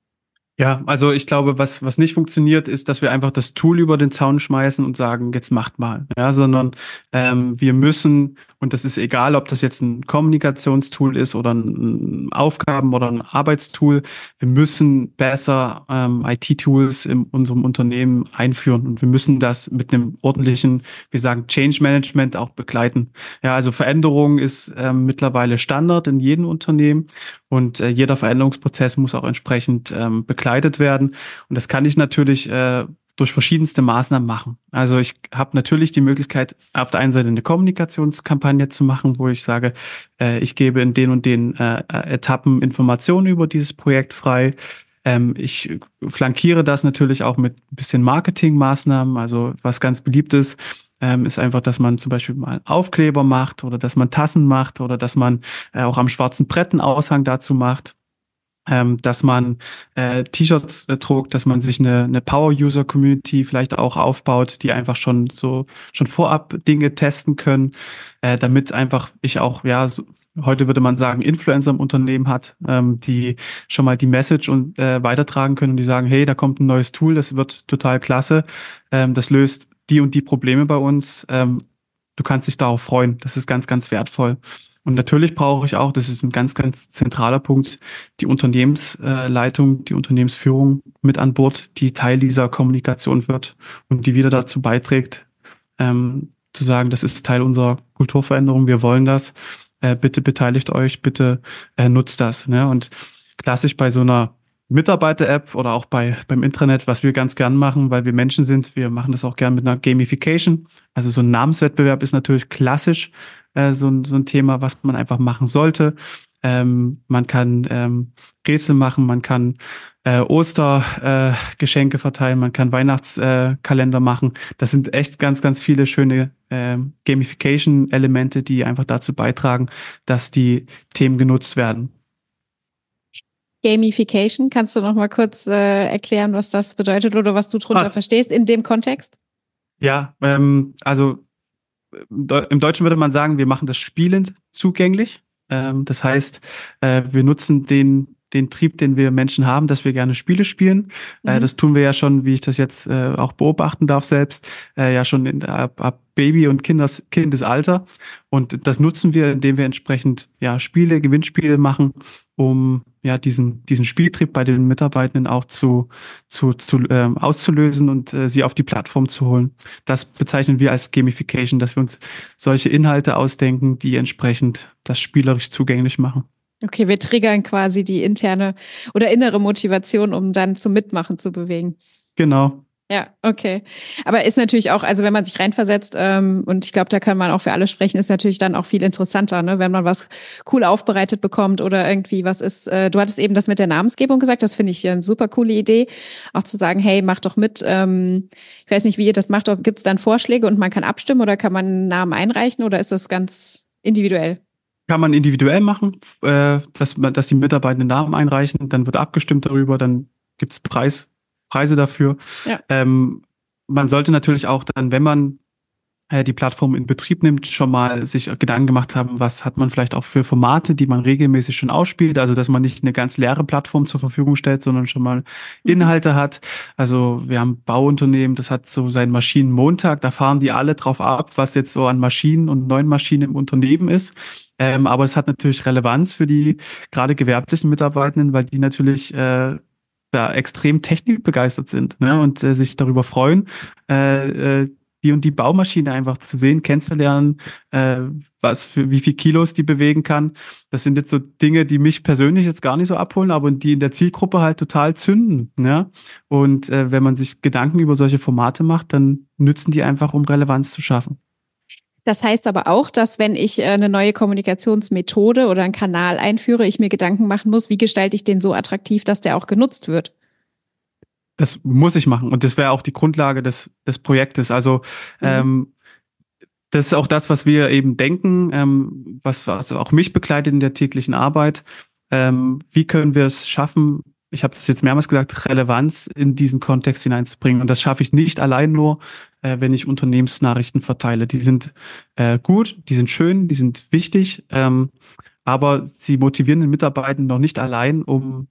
Ja, also ich glaube, was, was nicht funktioniert, ist, dass wir einfach das Tool über den Zaun schmeißen und sagen, jetzt macht mal. Ja, sondern ähm, wir müssen, und das ist egal, ob das jetzt ein Kommunikationstool ist oder ein Aufgaben- oder ein Arbeitstool, wir müssen besser ähm, I T-Tools in unserem Unternehmen einführen und wir müssen das mit einem ordentlichen, wir sagen, Change Management auch begleiten. Ja, also Veränderung ist ähm, mittlerweile Standard in jedem Unternehmen. Und äh, jeder Veränderungsprozess muss auch entsprechend ähm, begleitet werden. Und das kann ich natürlich äh, durch verschiedenste Maßnahmen machen. Also ich habe natürlich die Möglichkeit, auf der einen Seite eine Kommunikationskampagne zu machen, wo ich sage, äh, ich gebe in den und den äh, Etappen Informationen über dieses Projekt frei. Ähm, ich flankiere das natürlich auch mit ein bisschen Marketingmaßnahmen. Also was ganz beliebt ist, ähm, ist einfach, dass man zum Beispiel mal Aufkleber macht oder dass man Tassen macht oder dass man äh, auch am schwarzen Brett einen Aushang dazu macht. Ähm, dass man äh, T-Shirts äh, druckt, dass man sich eine, eine Power-User-Community vielleicht auch aufbaut, die einfach schon so schon vorab Dinge testen können, äh, damit einfach ich auch, ja, so, heute würde man sagen, Influencer im Unternehmen hat, ähm, die schon mal die Message und äh, weitertragen können und die sagen, hey, da kommt ein neues Tool, das wird total klasse, ähm, das löst die und die Probleme bei uns. Ähm, du kannst dich darauf freuen. Das ist ganz, ganz wertvoll. Und natürlich brauche ich auch, das ist ein ganz, ganz zentraler Punkt, die Unternehmensleitung, die Unternehmensführung mit an Bord, die Teil dieser Kommunikation wird und die wieder dazu beiträgt, ähm, zu sagen, das ist Teil unserer Kulturveränderung, wir wollen das, äh, bitte beteiligt euch, bitte äh, nutzt das. Ne? Und klassisch bei so einer Mitarbeiter-App oder auch bei, beim Intranet, was wir ganz gern machen, weil wir Menschen sind, wir machen das auch gern mit einer Gamification. Also so ein Namenswettbewerb ist natürlich klassisch äh, so, ein, so ein Thema, was man einfach machen sollte. ähm, man kann ähm, Rätsel machen, man kann äh, Ostergeschenke äh, Geschenke verteilen, man kann Weihnachtskalender äh, Kalender machen. Das sind echt ganz, ganz viele schöne äh, Gamification-Elemente, die einfach dazu beitragen, dass die Themen genutzt werden. Gamification, kannst du noch mal kurz äh, erklären, was das bedeutet oder was du drunter Ah, verstehst in dem Kontext? ja, ähm, also im Deu- im Deutschen würde man sagen, wir machen das spielend zugänglich. Ähm, das heißt, äh, wir nutzen den, den Trieb, den wir Menschen haben, dass wir gerne Spiele spielen. Äh, Mhm. das tun wir ja schon, wie ich das jetzt äh, auch beobachten darf selbst, äh, ja schon in, ab, ab Baby- und Kinders, Kindesalter. Und das nutzen wir, indem wir entsprechend ja Spiele, Gewinnspiele machen, um ja diesen, diesen Spieltrieb bei den Mitarbeitenden auch zu, zu, zu ähm, auszulösen und äh, sie auf die Plattform zu holen. Das bezeichnen wir als Gamification, dass wir uns solche Inhalte ausdenken, die entsprechend das spielerisch zugänglich machen. Okay, wir triggern quasi die interne oder innere Motivation, um dann zum Mitmachen zu bewegen. Genau. Ja, okay. Aber ist natürlich auch, also wenn man sich reinversetzt, ähm, und ich glaube, da kann man auch für alle sprechen, ist natürlich dann auch viel interessanter, ne? Wenn man was cool aufbereitet bekommt oder irgendwie was ist. Äh, du hattest eben das mit der Namensgebung gesagt, das finde ich eine super coole Idee. Auch zu sagen, hey, mach doch mit. Ähm, ich weiß nicht, wie ihr das macht. Gibt es dann Vorschläge und man kann abstimmen oder kann man einen Namen einreichen oder ist das ganz individuell? Kann man individuell machen, äh, dass, man- dass die Mitarbeitenden Namen einreichen, dann wird abgestimmt darüber, dann gibt es Preis, Preise dafür. Ja. Ähm, Man sollte natürlich auch dann, wenn man äh, die Plattform in Betrieb nimmt, schon mal sich Gedanken gemacht haben, was hat man vielleicht auch für Formate, die man regelmäßig schon ausspielt. Also, dass man nicht eine ganz leere Plattform zur Verfügung stellt, sondern schon mal Mhm. Inhalte hat. Also, wir haben Bauunternehmen, das hat so seinen Maschinenmontag, da fahren die alle drauf ab, was jetzt so an Maschinen und neuen Maschinen im Unternehmen ist. Ähm, aber es hat natürlich Relevanz für die gerade gewerblichen Mitarbeitenden, weil die natürlich äh, da extrem technikbegeistert sind, ne, und äh, sich darüber freuen, äh, äh, die und die Baumaschine einfach zu sehen, kennenzulernen, äh, was für wie viel Kilos die bewegen kann. Das sind jetzt so Dinge, die mich persönlich jetzt gar nicht so abholen, aber die in der Zielgruppe halt total zünden. Ne? Und äh, wenn man sich Gedanken über solche Formate macht, dann nützen die einfach, um Relevanz zu schaffen. Das heißt aber auch, dass wenn ich äh, eine neue Kommunikationsmethode oder einen Kanal einführe, ich mir Gedanken machen muss, wie gestalte ich den so attraktiv, dass der auch genutzt wird. Das muss ich machen. Und das wäre auch die Grundlage des, des Projektes. Also Mhm. ähm, das ist auch das, was wir eben denken, ähm, was, was auch mich begleitet in der täglichen Arbeit. Ähm, wie können wir es schaffen, ich habe das jetzt mehrmals gesagt, Relevanz in diesen Kontext hineinzubringen. Und das schaffe ich nicht allein nur, äh, wenn ich Unternehmensnachrichten verteile. Die sind äh, gut, die sind schön, die sind wichtig, ähm, aber sie motivieren den Mitarbeitenden noch nicht allein, um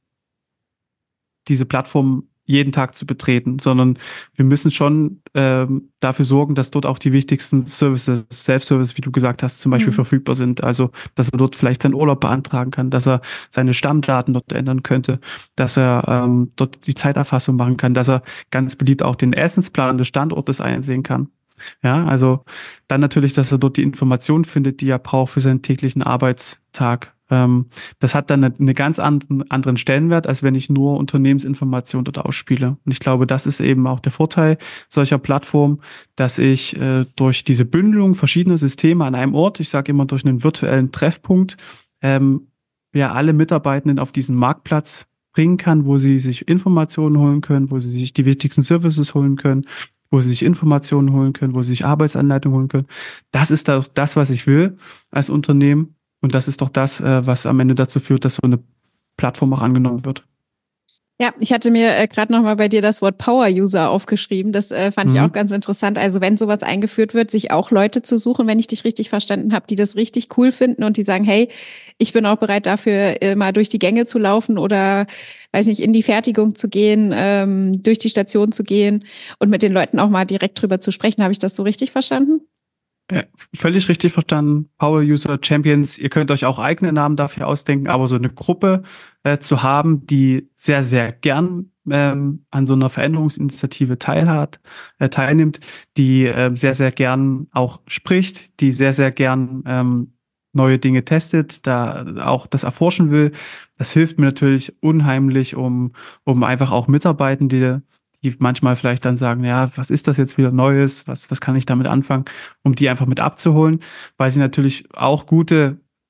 diese Plattform jeden Tag zu betreten, sondern wir müssen schon ähm, dafür sorgen, dass dort auch die wichtigsten Services, Self-Service, wie du gesagt hast, zum Beispiel Mhm. verfügbar sind. Also, dass er dort vielleicht seinen Urlaub beantragen kann, dass er seine Stammdaten dort ändern könnte, dass er ähm, dort die Zeiterfassung machen kann, dass er ganz beliebt auch den Essensplan des Standortes einsehen kann. Ja, also dann natürlich, dass er dort die Informationen findet, die er braucht für seinen täglichen Arbeitstag. Ähm, das hat dann eine, eine ganz anderen, anderen Stellenwert, als wenn ich nur Unternehmensinformationen dort ausspiele. Und ich glaube, das ist eben auch der Vorteil solcher Plattformen, dass ich äh, durch diese Bündelung verschiedener Systeme an einem Ort, ich sage immer durch einen virtuellen Treffpunkt, ähm, ja alle Mitarbeitenden auf diesen Marktplatz bringen kann, wo sie sich Informationen holen können, wo sie sich die wichtigsten Services holen können, wo sie sich Informationen holen können, wo sie sich Arbeitsanleitungen holen können. Das ist das, das, was ich will als Unternehmen. Und das ist doch das, äh, was am Ende dazu führt, dass so eine Plattform auch angenommen wird. Ja, ich hatte mir äh, gerade noch mal bei dir das Wort Power-User aufgeschrieben. Das äh, fand ich auch Mhm. ganz interessant. Also wenn sowas eingeführt wird, sich auch Leute zu suchen, wenn ich dich richtig verstanden habe, die das richtig cool finden und die sagen, hey, ich bin auch bereit dafür, äh, mal durch die Gänge zu laufen oder, weiß nicht, in die Fertigung zu gehen, ähm, durch die Station zu gehen und mit den Leuten auch mal direkt drüber zu sprechen. Habe ich das so richtig verstanden? Ja, völlig richtig verstanden. Power User Champions. Ihr könnt euch auch eigene Namen dafür ausdenken, aber so eine Gruppe äh, zu haben, die sehr, sehr gern ähm, an so einer Veränderungsinitiative teilhat, äh, teilnimmt, die äh, sehr, sehr gern auch spricht, die sehr, sehr gern ähm, neue Dinge testet, da auch das erforschen will. Das hilft mir natürlich unheimlich, um, um einfach auch Mitarbeitende, die manchmal vielleicht dann sagen, ja, was ist das jetzt wieder Neues? Was, was kann ich damit anfangen? Um die einfach mit abzuholen, weil sie natürlich auch gute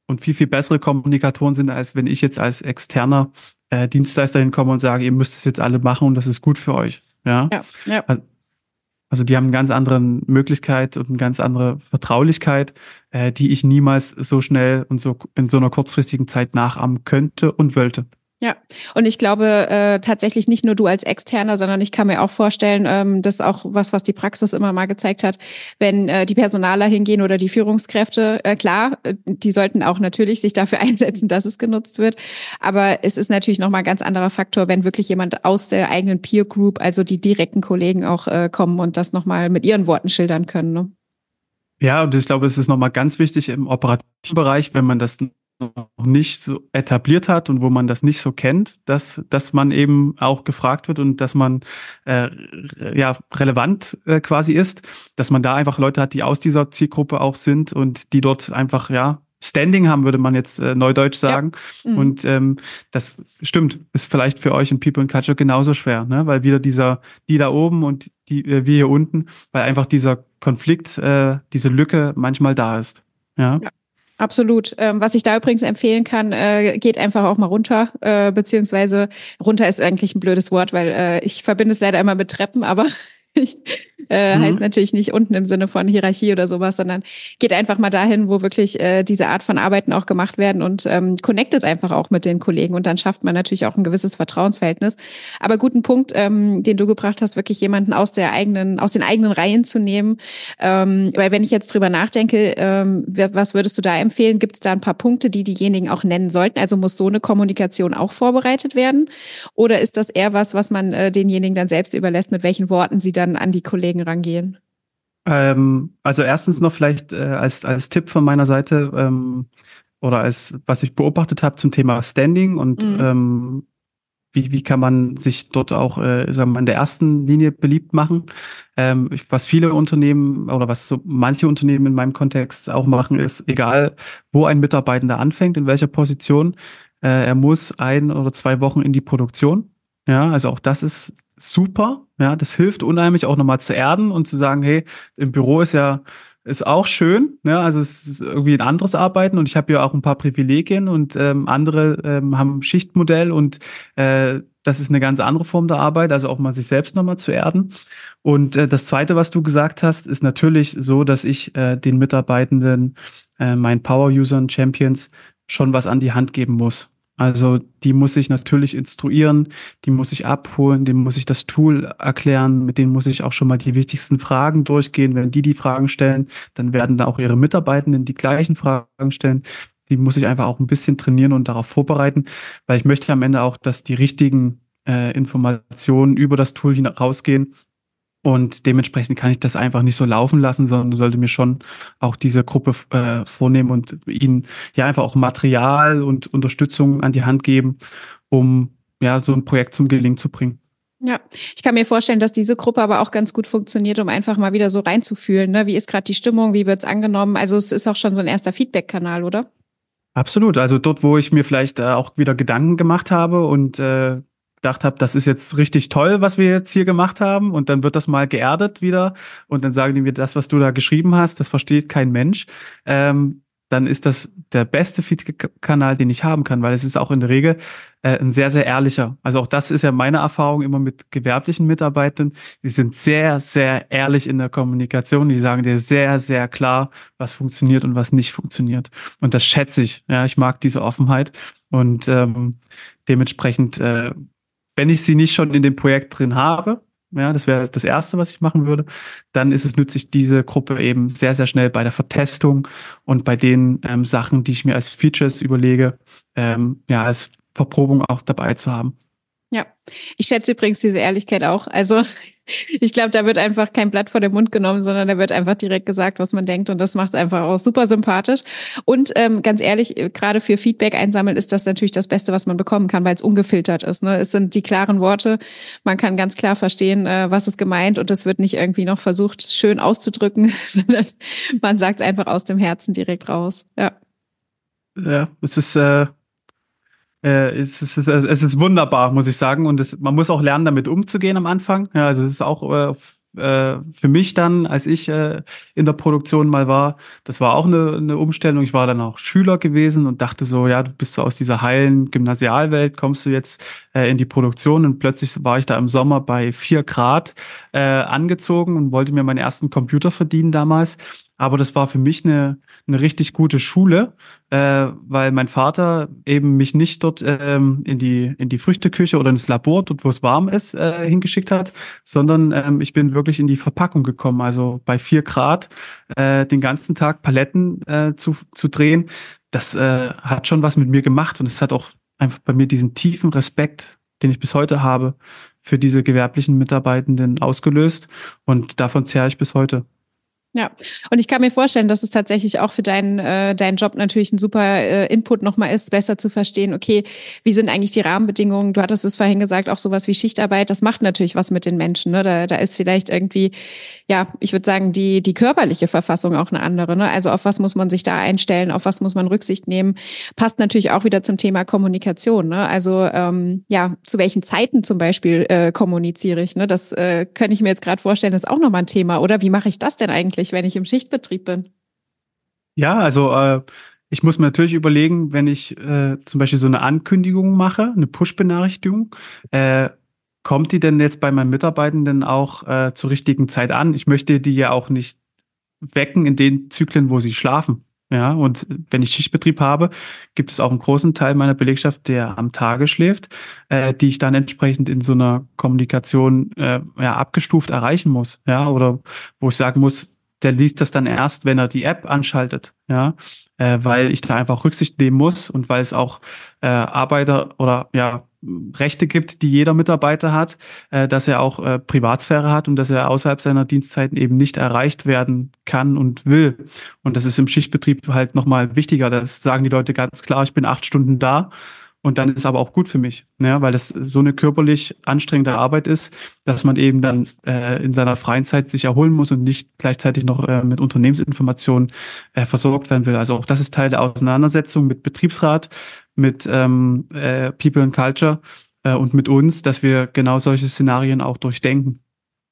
und viel, viel bessere Kommunikatoren sind, als wenn ich jetzt als externer äh, Dienstleister hinkomme und sage, ihr müsst es jetzt alle machen und das ist gut für euch. Ja. Ja, ja. Also, also die haben eine ganz andere Möglichkeit und eine ganz andere Vertraulichkeit, äh, die ich niemals so schnell und so in so einer kurzfristigen Zeit nachahmen könnte und wollte. Ja, und ich glaube äh, tatsächlich nicht nur du als Externer, sondern ich kann mir auch vorstellen, ähm, das ist auch was, was die Praxis immer mal gezeigt hat, wenn äh, die Personaler hingehen oder die Führungskräfte, äh, klar, äh, die sollten auch natürlich sich dafür einsetzen, dass es genutzt wird, aber es ist natürlich nochmal ein ganz anderer Faktor, wenn wirklich jemand aus der eigenen Peer Group, also die direkten Kollegen auch äh, kommen und das nochmal mit ihren Worten schildern können. Ne? Ja, und ich glaube, es ist nochmal ganz wichtig im operativen Bereich, wenn man das noch nicht so etabliert hat und wo man das nicht so kennt, dass, dass man eben auch gefragt wird und dass man äh, ja relevant äh, quasi ist, dass man da einfach Leute hat, die aus dieser Zielgruppe auch sind und die dort einfach ja Standing haben, würde man jetzt äh, neudeutsch sagen. Ja. Mhm. Und ähm, das stimmt, ist vielleicht für euch in People and Culture genauso schwer, ne? Weil wieder dieser, die da oben und die äh, wir hier unten, weil einfach dieser Konflikt, äh, diese Lücke manchmal da ist. Ja. Ja. Absolut. Ähm, was ich da übrigens empfehlen kann, äh, geht einfach auch mal runter, äh, beziehungsweise runter ist eigentlich ein blödes Wort, weil äh, ich verbinde es leider immer mit Treppen, aber ich, äh, mhm. heißt natürlich nicht unten im Sinne von Hierarchie oder sowas, sondern geht einfach mal dahin, wo wirklich äh, diese Art von Arbeiten auch gemacht werden und ähm, connectet einfach auch mit den Kollegen und dann schafft man natürlich auch ein gewisses Vertrauensverhältnis. Aber guten Punkt, ähm, den du gebracht hast, wirklich jemanden aus der eigenen, aus den eigenen Reihen zu nehmen. Ähm, weil wenn ich jetzt drüber nachdenke, ähm, was würdest du da empfehlen? Gibt es da ein paar Punkte, die diejenigen auch nennen sollten? Also muss so eine Kommunikation auch vorbereitet werden? Oder ist das eher was, was man äh, denjenigen dann selbst überlässt, mit welchen Worten sie dann an die Kollegen rangehen? Ähm, also erstens noch vielleicht äh, als, als Tipp von meiner Seite ähm, oder als was ich beobachtet habe zum Thema Standing und Mhm. ähm, wie, wie kann man sich dort auch äh, sagen wir mal, in der ersten Linie beliebt machen. Ähm, was viele Unternehmen oder was so manche Unternehmen in meinem Kontext auch machen, ist, egal wo ein Mitarbeitender anfängt, in welcher Position, äh, er muss ein oder zwei Wochen in die Produktion. Ja, also auch das ist super. Ja, das hilft unheimlich auch nochmal zu erden und zu sagen, hey, im Büro ist ja ist auch schön, ne? Also es ist irgendwie ein anderes Arbeiten und ich habe ja auch ein paar Privilegien und ähm, andere ähm, haben ein Schichtmodell und äh, das ist eine ganz andere Form der Arbeit, also auch mal sich selbst nochmal zu erden. Und äh, das Zweite, was du gesagt hast, ist natürlich so, dass ich äh, den Mitarbeitenden, äh, meinen Power-Usern, Champions, schon was an die Hand geben muss. Also die muss ich natürlich instruieren, die muss ich abholen, dem muss ich das Tool erklären, mit denen muss ich auch schon mal die wichtigsten Fragen durchgehen. Wenn die die Fragen stellen, dann werden da auch ihre Mitarbeitenden die gleichen Fragen stellen. Die muss ich einfach auch ein bisschen trainieren und darauf vorbereiten, weil ich möchte am Ende auch, dass die richtigen äh, Informationen über das Tool hinausgehen. Und dementsprechend kann ich das einfach nicht so laufen lassen, sondern sollte mir schon auch diese Gruppe äh, vornehmen und ihnen ja einfach auch Material und Unterstützung an die Hand geben, um ja so ein Projekt zum Gelingen zu bringen. Ja, ich kann mir vorstellen, dass diese Gruppe aber auch ganz gut funktioniert, um einfach mal wieder so reinzufühlen. Ne? Wie ist gerade die Stimmung? Wie wird's angenommen? Also es ist auch schon so ein erster Feedback-Kanal, oder? Absolut. Also dort, wo ich mir vielleicht äh, auch wieder Gedanken gemacht habe und äh, gedacht habe, das ist jetzt richtig toll, was wir jetzt hier gemacht haben. Und dann wird das mal geerdet wieder. Und dann sagen die mir, das, was du da geschrieben hast, das versteht kein Mensch. Ähm, dann ist das der beste Feedback-Kanal, den ich haben kann, weil es ist auch in der Regel äh, ein sehr, sehr ehrlicher. Also auch das ist ja meine Erfahrung immer mit gewerblichen Mitarbeitern. Die sind sehr, sehr ehrlich in der Kommunikation. Die sagen dir sehr, sehr klar, was funktioniert und was nicht funktioniert. Und das schätze ich. Ja, ich mag diese Offenheit. Und ähm, dementsprechend äh, wenn ich sie nicht schon in dem Projekt drin habe, ja, das wäre das Erste, was ich machen würde, dann ist es nützlich, diese Gruppe eben sehr, sehr schnell bei der Vertestung und bei den ähm, Sachen, die ich mir als Features überlege, ähm, ja, als Verprobung auch dabei zu haben. Ja, ich schätze übrigens diese Ehrlichkeit auch. Also ich glaube, da wird einfach kein Blatt vor den Mund genommen, sondern da wird einfach direkt gesagt, was man denkt und das macht es einfach auch super sympathisch. Und ähm, ganz ehrlich, gerade für Feedback einsammeln ist das natürlich das Beste, was man bekommen kann, weil es ungefiltert ist. Ne? Es sind die klaren Worte, man kann ganz klar verstehen, äh, was ist gemeint und es wird nicht irgendwie noch versucht, schön auszudrücken, sondern man sagt es einfach aus dem Herzen direkt raus. Ja, ja es ist... Äh Äh, es, ist, es ist wunderbar, muss ich sagen. Und es, man muss auch lernen, damit umzugehen am Anfang. Ja, also es ist auch äh, äh, für mich dann, als ich äh, in der Produktion mal war, das war auch eine, eine Umstellung. Ich war dann auch Schüler gewesen und dachte so, ja, du bist so aus dieser heilen Gymnasialwelt, kommst du jetzt äh, in die Produktion und plötzlich war ich da im Sommer bei vier Grad äh, angezogen und wollte mir meinen ersten Computer verdienen damals. Aber das war für mich eine, eine richtig gute Schule, äh, weil mein Vater eben mich nicht dort ähm, in die, in die Früchteküche oder ins Labor, dort wo es warm ist, äh, hingeschickt hat, sondern ähm, ich bin wirklich in die Verpackung gekommen. Also bei vier Grad äh, den ganzen Tag Paletten äh, zu, zu drehen, das äh, hat schon was mit mir gemacht und es hat auch einfach bei mir diesen tiefen Respekt, den ich bis heute habe, für diese gewerblichen Mitarbeitenden ausgelöst und davon zehre ich bis heute. Ja, und ich kann mir vorstellen, dass es tatsächlich auch für deinen, äh, deinen Job natürlich ein super äh, Input nochmal ist, besser zu verstehen, okay, wie sind eigentlich die Rahmenbedingungen? Du hattest es vorhin gesagt, auch sowas wie Schichtarbeit, das macht natürlich was mit den Menschen. Ne? Da, da ist vielleicht irgendwie, ja, ich würde sagen, die, die körperliche Verfassung auch eine andere. Ne? Also auf was muss man sich da einstellen, auf was muss man Rücksicht nehmen? Passt natürlich auch wieder zum Thema Kommunikation. Ne? Also ähm, ja, zu welchen Zeiten zum Beispiel äh, kommuniziere ich? Ne? Das äh, könnte ich mir jetzt gerade vorstellen, ist auch nochmal ein Thema. Oder wie mache ich das denn eigentlich, wenn ich im Schichtbetrieb bin? Ja, also äh, ich muss mir natürlich überlegen, wenn ich äh, zum Beispiel so eine Ankündigung mache, eine Push-Benachrichtigung, äh, kommt die denn jetzt bei meinen Mitarbeitenden auch äh, zur richtigen Zeit an? Ich möchte die ja auch nicht wecken in den Zyklen, wo sie schlafen. Ja, und wenn ich Schichtbetrieb habe, gibt es auch einen großen Teil meiner Belegschaft, der am Tage schläft, äh, die ich dann entsprechend in so einer Kommunikation äh, ja, abgestuft erreichen muss. Ja, oder wo ich sagen muss, der liest das dann erst, wenn er die App anschaltet. Ja, äh, weil ich da einfach Rücksicht nehmen muss und weil es auch äh, Arbeiter oder ja Rechte gibt, die jeder Mitarbeiter hat, äh, dass er auch äh, Privatsphäre hat und dass er außerhalb seiner Dienstzeiten eben nicht erreicht werden kann und will. Und das ist im Schichtbetrieb halt nochmal wichtiger. Das sagen die Leute ganz klar, ich bin acht Stunden da und dann ist aber auch gut für mich, ne? Weil das so eine körperlich anstrengende Arbeit ist, dass man eben dann äh, in seiner freien Zeit sich erholen muss und nicht gleichzeitig noch äh, mit Unternehmensinformationen äh, versorgt werden will. Also auch das ist Teil der Auseinandersetzung mit Betriebsrat, mit ähm, äh, People and Culture äh, und mit uns, dass wir genau solche Szenarien auch durchdenken.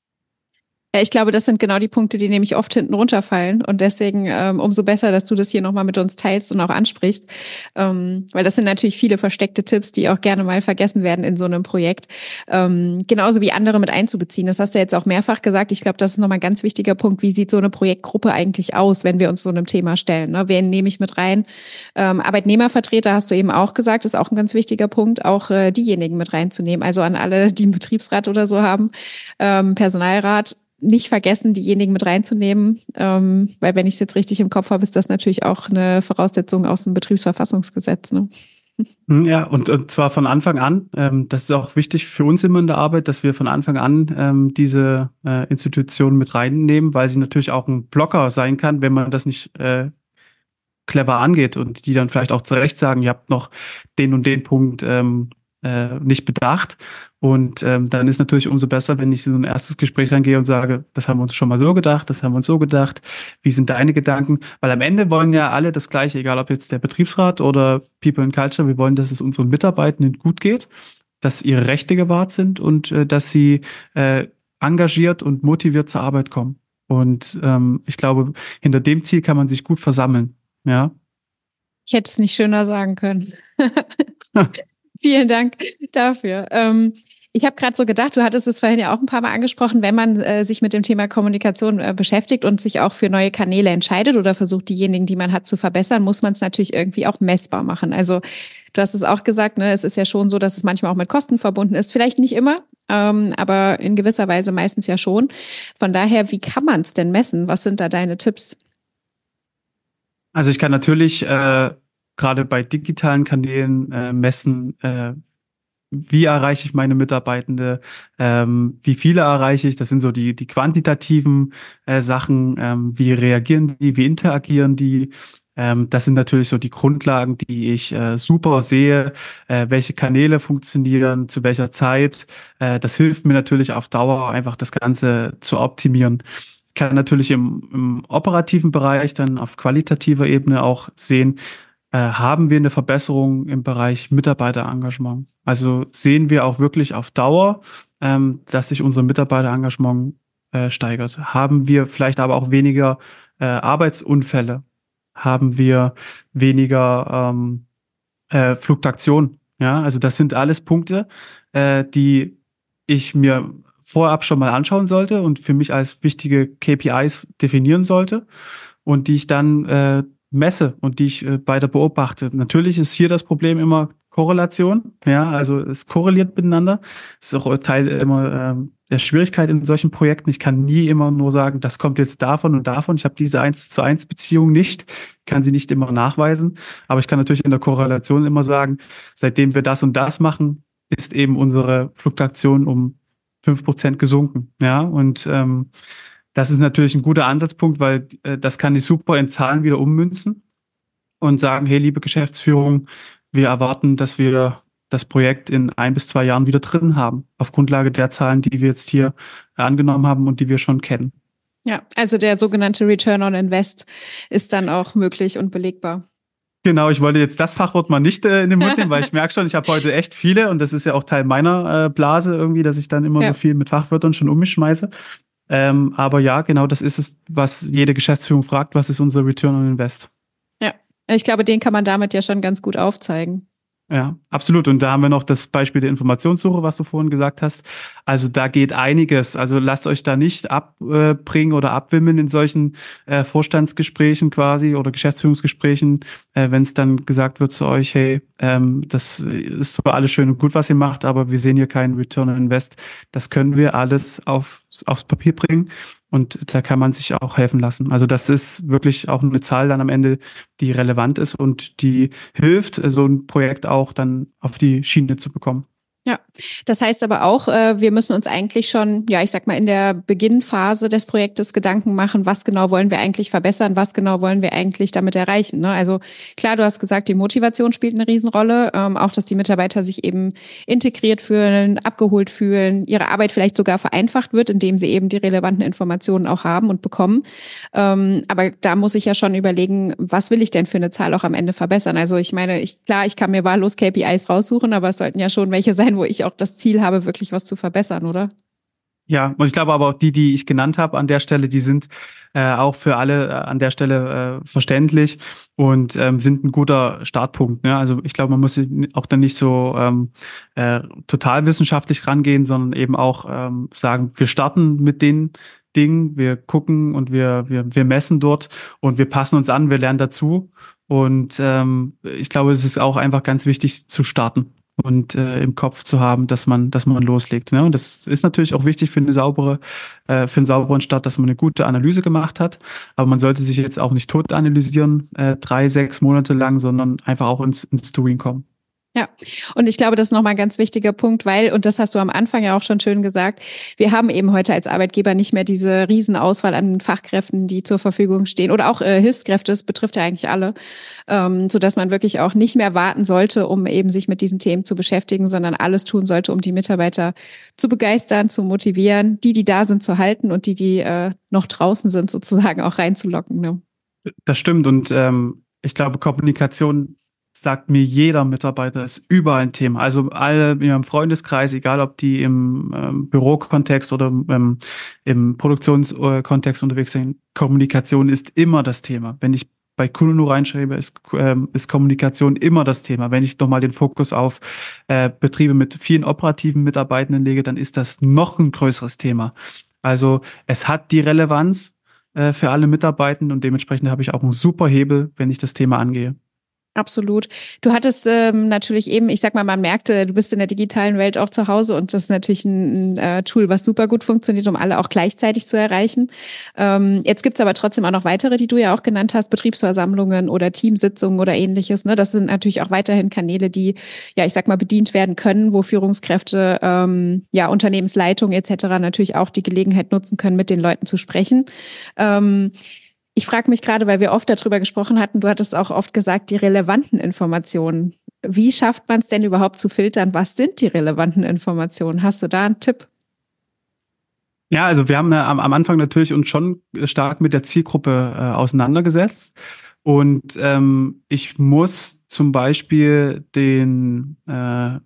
Ja, ich glaube, das sind genau die Punkte, die nämlich oft hinten runterfallen. Und deswegen ähm, umso besser, dass du das hier nochmal mit uns teilst und auch ansprichst. Ähm, weil das sind natürlich viele versteckte Tipps, die auch gerne mal vergessen werden in so einem Projekt. Ähm, genauso wie andere mit einzubeziehen. Das hast du jetzt auch mehrfach gesagt. Ich glaube, das ist nochmal ein ganz wichtiger Punkt. Wie sieht so eine Projektgruppe eigentlich aus, wenn wir uns so einem Thema stellen? Ne? Wen nehme ich mit rein? Ähm, Arbeitnehmervertreter hast du eben auch gesagt, ist auch ein ganz wichtiger Punkt, auch äh, diejenigen mit reinzunehmen. Also an alle, die einen Betriebsrat oder so haben, ähm, Personalrat, nicht vergessen, diejenigen mit reinzunehmen, ähm, weil wenn ich es jetzt richtig im Kopf habe, ist das natürlich auch eine Voraussetzung aus dem Betriebsverfassungsgesetz. Ne? Ja, und, und zwar von Anfang an. Ähm, das ist auch wichtig für uns immer in der Arbeit, dass wir von Anfang an ähm, diese äh, Institutionen mit reinnehmen, weil sie natürlich auch ein Blocker sein kann, wenn man das nicht äh, clever angeht und die dann vielleicht auch zu Recht sagen, ihr habt noch den und den Punkt ähm, äh, nicht bedacht. Und ähm, dann ist natürlich umso besser, wenn ich in so ein erstes Gespräch reingehe und sage, das haben wir uns schon mal so gedacht, das haben wir uns so gedacht, wie sind deine Gedanken? Weil am Ende wollen ja alle das Gleiche, egal ob jetzt der Betriebsrat oder People and Culture, wir wollen, dass es unseren Mitarbeitenden gut geht, dass ihre Rechte gewahrt sind und äh, dass sie äh, engagiert und motiviert zur Arbeit kommen. Und ähm, ich glaube, hinter dem Ziel kann man sich gut versammeln. Ja. Ich hätte es nicht schöner sagen können. Vielen Dank dafür. Ähm, ich habe gerade so gedacht, du hattest es vorhin ja auch ein paar Mal angesprochen, wenn man äh, sich mit dem Thema Kommunikation äh, beschäftigt und sich auch für neue Kanäle entscheidet oder versucht, diejenigen, die man hat, zu verbessern, muss man es natürlich irgendwie auch messbar machen. Also du hast es auch gesagt, ne, es ist ja schon so, dass es manchmal auch mit Kosten verbunden ist. Vielleicht nicht immer, ähm, aber in gewisser Weise meistens ja schon. Von daher, wie kann man es denn messen? Was sind da deine Tipps? Also ich kann natürlich äh, gerade bei digitalen Kanälen äh, messen, äh, wie erreiche ich meine Mitarbeitende, ähm, wie viele erreiche ich, das sind so die, die quantitativen äh, Sachen, ähm, wie reagieren die, wie interagieren die. Ähm, das sind natürlich so die Grundlagen, die ich äh, super sehe, äh, welche Kanäle funktionieren, zu welcher Zeit. Äh, das hilft mir natürlich auf Dauer einfach das Ganze zu optimieren. Ich kann natürlich im, im operativen Bereich dann auf qualitativer Ebene auch sehen, äh, haben wir eine Verbesserung im Bereich Mitarbeiterengagement. Also sehen wir auch wirklich auf Dauer, ähm, dass sich unser Mitarbeiterengagement äh, steigert? Haben wir vielleicht aber auch weniger äh, Arbeitsunfälle? Haben wir weniger ähm, äh, Fluktuation? Ja, also das sind alles Punkte, äh, die ich mir vorab schon mal anschauen sollte und für mich als wichtige K P Is definieren sollte und die ich dann äh, messe und die ich äh, weiter beobachte. Natürlich ist hier das Problem immer Korrelation, ja, also es korreliert miteinander. Das ist auch Teil immer ähm, der Schwierigkeit in solchen Projekten. Ich kann nie immer nur sagen, das kommt jetzt davon und davon. Ich habe diese eins zu eins Beziehung nicht, kann sie nicht immer nachweisen, aber ich kann natürlich in der Korrelation immer sagen, seitdem wir das und das machen, ist eben unsere Fluktuation um fünf Prozent gesunken, ja, und ähm, das ist natürlich ein guter Ansatzpunkt, weil äh, das kann ich super in Zahlen wieder ummünzen und sagen, hey, liebe Geschäftsführung, wir erwarten, dass wir das Projekt in ein bis zwei Jahren wieder drin haben, auf Grundlage der Zahlen, die wir jetzt hier angenommen haben und die wir schon kennen. Ja, also der sogenannte Return on Invest ist dann auch möglich und belegbar. Genau, ich wollte jetzt das Fachwort mal nicht äh, in den Mund nehmen, weil ich merke schon, ich habe heute echt viele und das ist ja auch Teil meiner äh, Blase irgendwie, dass ich dann immer Ja. so viel mit Fachwörtern schon um mich schmeiße. Ähm, aber ja, genau das ist es, was jede Geschäftsführung fragt, was ist unser Return on Invest? Ja, ich glaube, den kann man damit ja schon ganz gut aufzeigen. Ja, absolut. Und da haben wir noch das Beispiel der Informationssuche, was du vorhin gesagt hast. Also da geht einiges. Also lasst euch da nicht abbringen oder abwimmeln in solchen äh, Vorstandsgesprächen quasi oder Geschäftsführungsgesprächen, äh, wenn es dann gesagt wird zu euch, hey, ähm, das ist zwar alles schön und gut, was ihr macht, aber wir sehen hier keinen Return on Invest. Das können wir alles auf, aufs Papier bringen. Und da kann man sich auch helfen lassen. Also das ist wirklich auch eine Zahl dann am Ende, die relevant ist und die hilft, so ein Projekt auch dann auf die Schiene zu bekommen. Ja, das heißt aber auch, wir müssen uns eigentlich schon, ja, ich sag mal, in der Beginnphase des Projektes Gedanken machen, was genau wollen wir eigentlich verbessern, was genau wollen wir eigentlich damit erreichen. Ne? Also klar, du hast gesagt, die Motivation spielt eine Riesenrolle, ähm, auch, dass die Mitarbeiter sich eben integriert fühlen, abgeholt fühlen, ihre Arbeit vielleicht sogar vereinfacht wird, indem sie eben die relevanten Informationen auch haben und bekommen. Ähm, aber da muss ich ja schon überlegen, was will ich denn für eine Zahl auch am Ende verbessern? Also ich meine, ich, klar, ich kann mir wahllos K P Is raussuchen, aber es sollten ja schon welche sein, wo ich auch das Ziel habe, wirklich was zu verbessern, oder? Ja, und ich glaube aber auch die, die ich genannt habe an der Stelle, die sind äh, auch für alle äh, an der Stelle äh, verständlich und ähm, sind ein guter Startpunkt. Ne? Also ich glaube, man muss auch dann nicht so ähm, äh, total wissenschaftlich rangehen, sondern eben auch ähm, sagen, wir starten mit den Dingen, wir gucken und wir, wir, wir messen dort und wir passen uns an, wir lernen dazu. Und ähm, ich glaube, es ist auch einfach ganz wichtig zu starten und äh, im Kopf zu haben, dass man, dass man loslegt. Ne? Und das ist natürlich auch wichtig für eine saubere, äh, für einen sauberen Start, dass man eine gute Analyse gemacht hat. Aber man sollte sich jetzt auch nicht tot analysieren, äh, drei, sechs Monate lang, sondern einfach auch ins, ins Doing kommen. Ja, und ich glaube, das ist nochmal ein ganz wichtiger Punkt, weil, und das hast du am Anfang ja auch schon schön gesagt, wir haben eben heute als Arbeitgeber nicht mehr diese Riesenauswahl an Fachkräften, die zur Verfügung stehen oder auch äh, Hilfskräfte, das betrifft ja eigentlich alle, ähm, sodass man wirklich auch nicht mehr warten sollte, um eben sich mit diesen Themen zu beschäftigen, sondern alles tun sollte, um die Mitarbeiter zu begeistern, zu motivieren, die, die da sind, zu halten und die, die äh, noch draußen sind, sozusagen auch reinzulocken. Ne? Das stimmt und ähm, ich glaube, Kommunikation sagt mir jeder Mitarbeiter, ist überall ein Thema. Also alle in ihrem Freundeskreis, egal ob die im ähm, Bürokontext oder ähm, im Produktionskontext unterwegs sind, Kommunikation ist immer das Thema. Wenn ich bei Kununu reinschreibe, ist, ähm, ist Kommunikation immer das Thema. Wenn ich nochmal den Fokus auf äh, Betriebe mit vielen operativen Mitarbeitenden lege, dann ist das noch ein größeres Thema. Also es hat die Relevanz äh, für alle Mitarbeitenden und dementsprechend habe ich auch einen super Hebel, wenn ich das Thema angehe. Absolut. Du hattest ähm, natürlich eben, ich sag mal, man merkte, du bist in der digitalen Welt auch zu Hause und das ist natürlich ein, ein äh, Tool, was super gut funktioniert, um alle auch gleichzeitig zu erreichen. Ähm, jetzt gibt's aber trotzdem auch noch weitere, die du ja auch genannt hast, Betriebsversammlungen oder Teamsitzungen oder ähnliches. Ne? Das sind natürlich auch weiterhin Kanäle, die, ja, ich sag mal, bedient werden können, wo Führungskräfte, ähm, ja, Unternehmensleitung et cetera natürlich auch die Gelegenheit nutzen können, mit den Leuten zu sprechen. Ähm, Ich frage mich gerade, weil wir oft darüber gesprochen hatten, du hattest auch oft gesagt, die relevanten Informationen. Wie schafft man es denn überhaupt zu filtern? Was sind die relevanten Informationen? Hast du da einen Tipp? Ja, also wir haben ja am, am Anfang natürlich uns schon stark mit der Zielgruppe äh, auseinandergesetzt. Und ähm, ich muss zum Beispiel den, äh,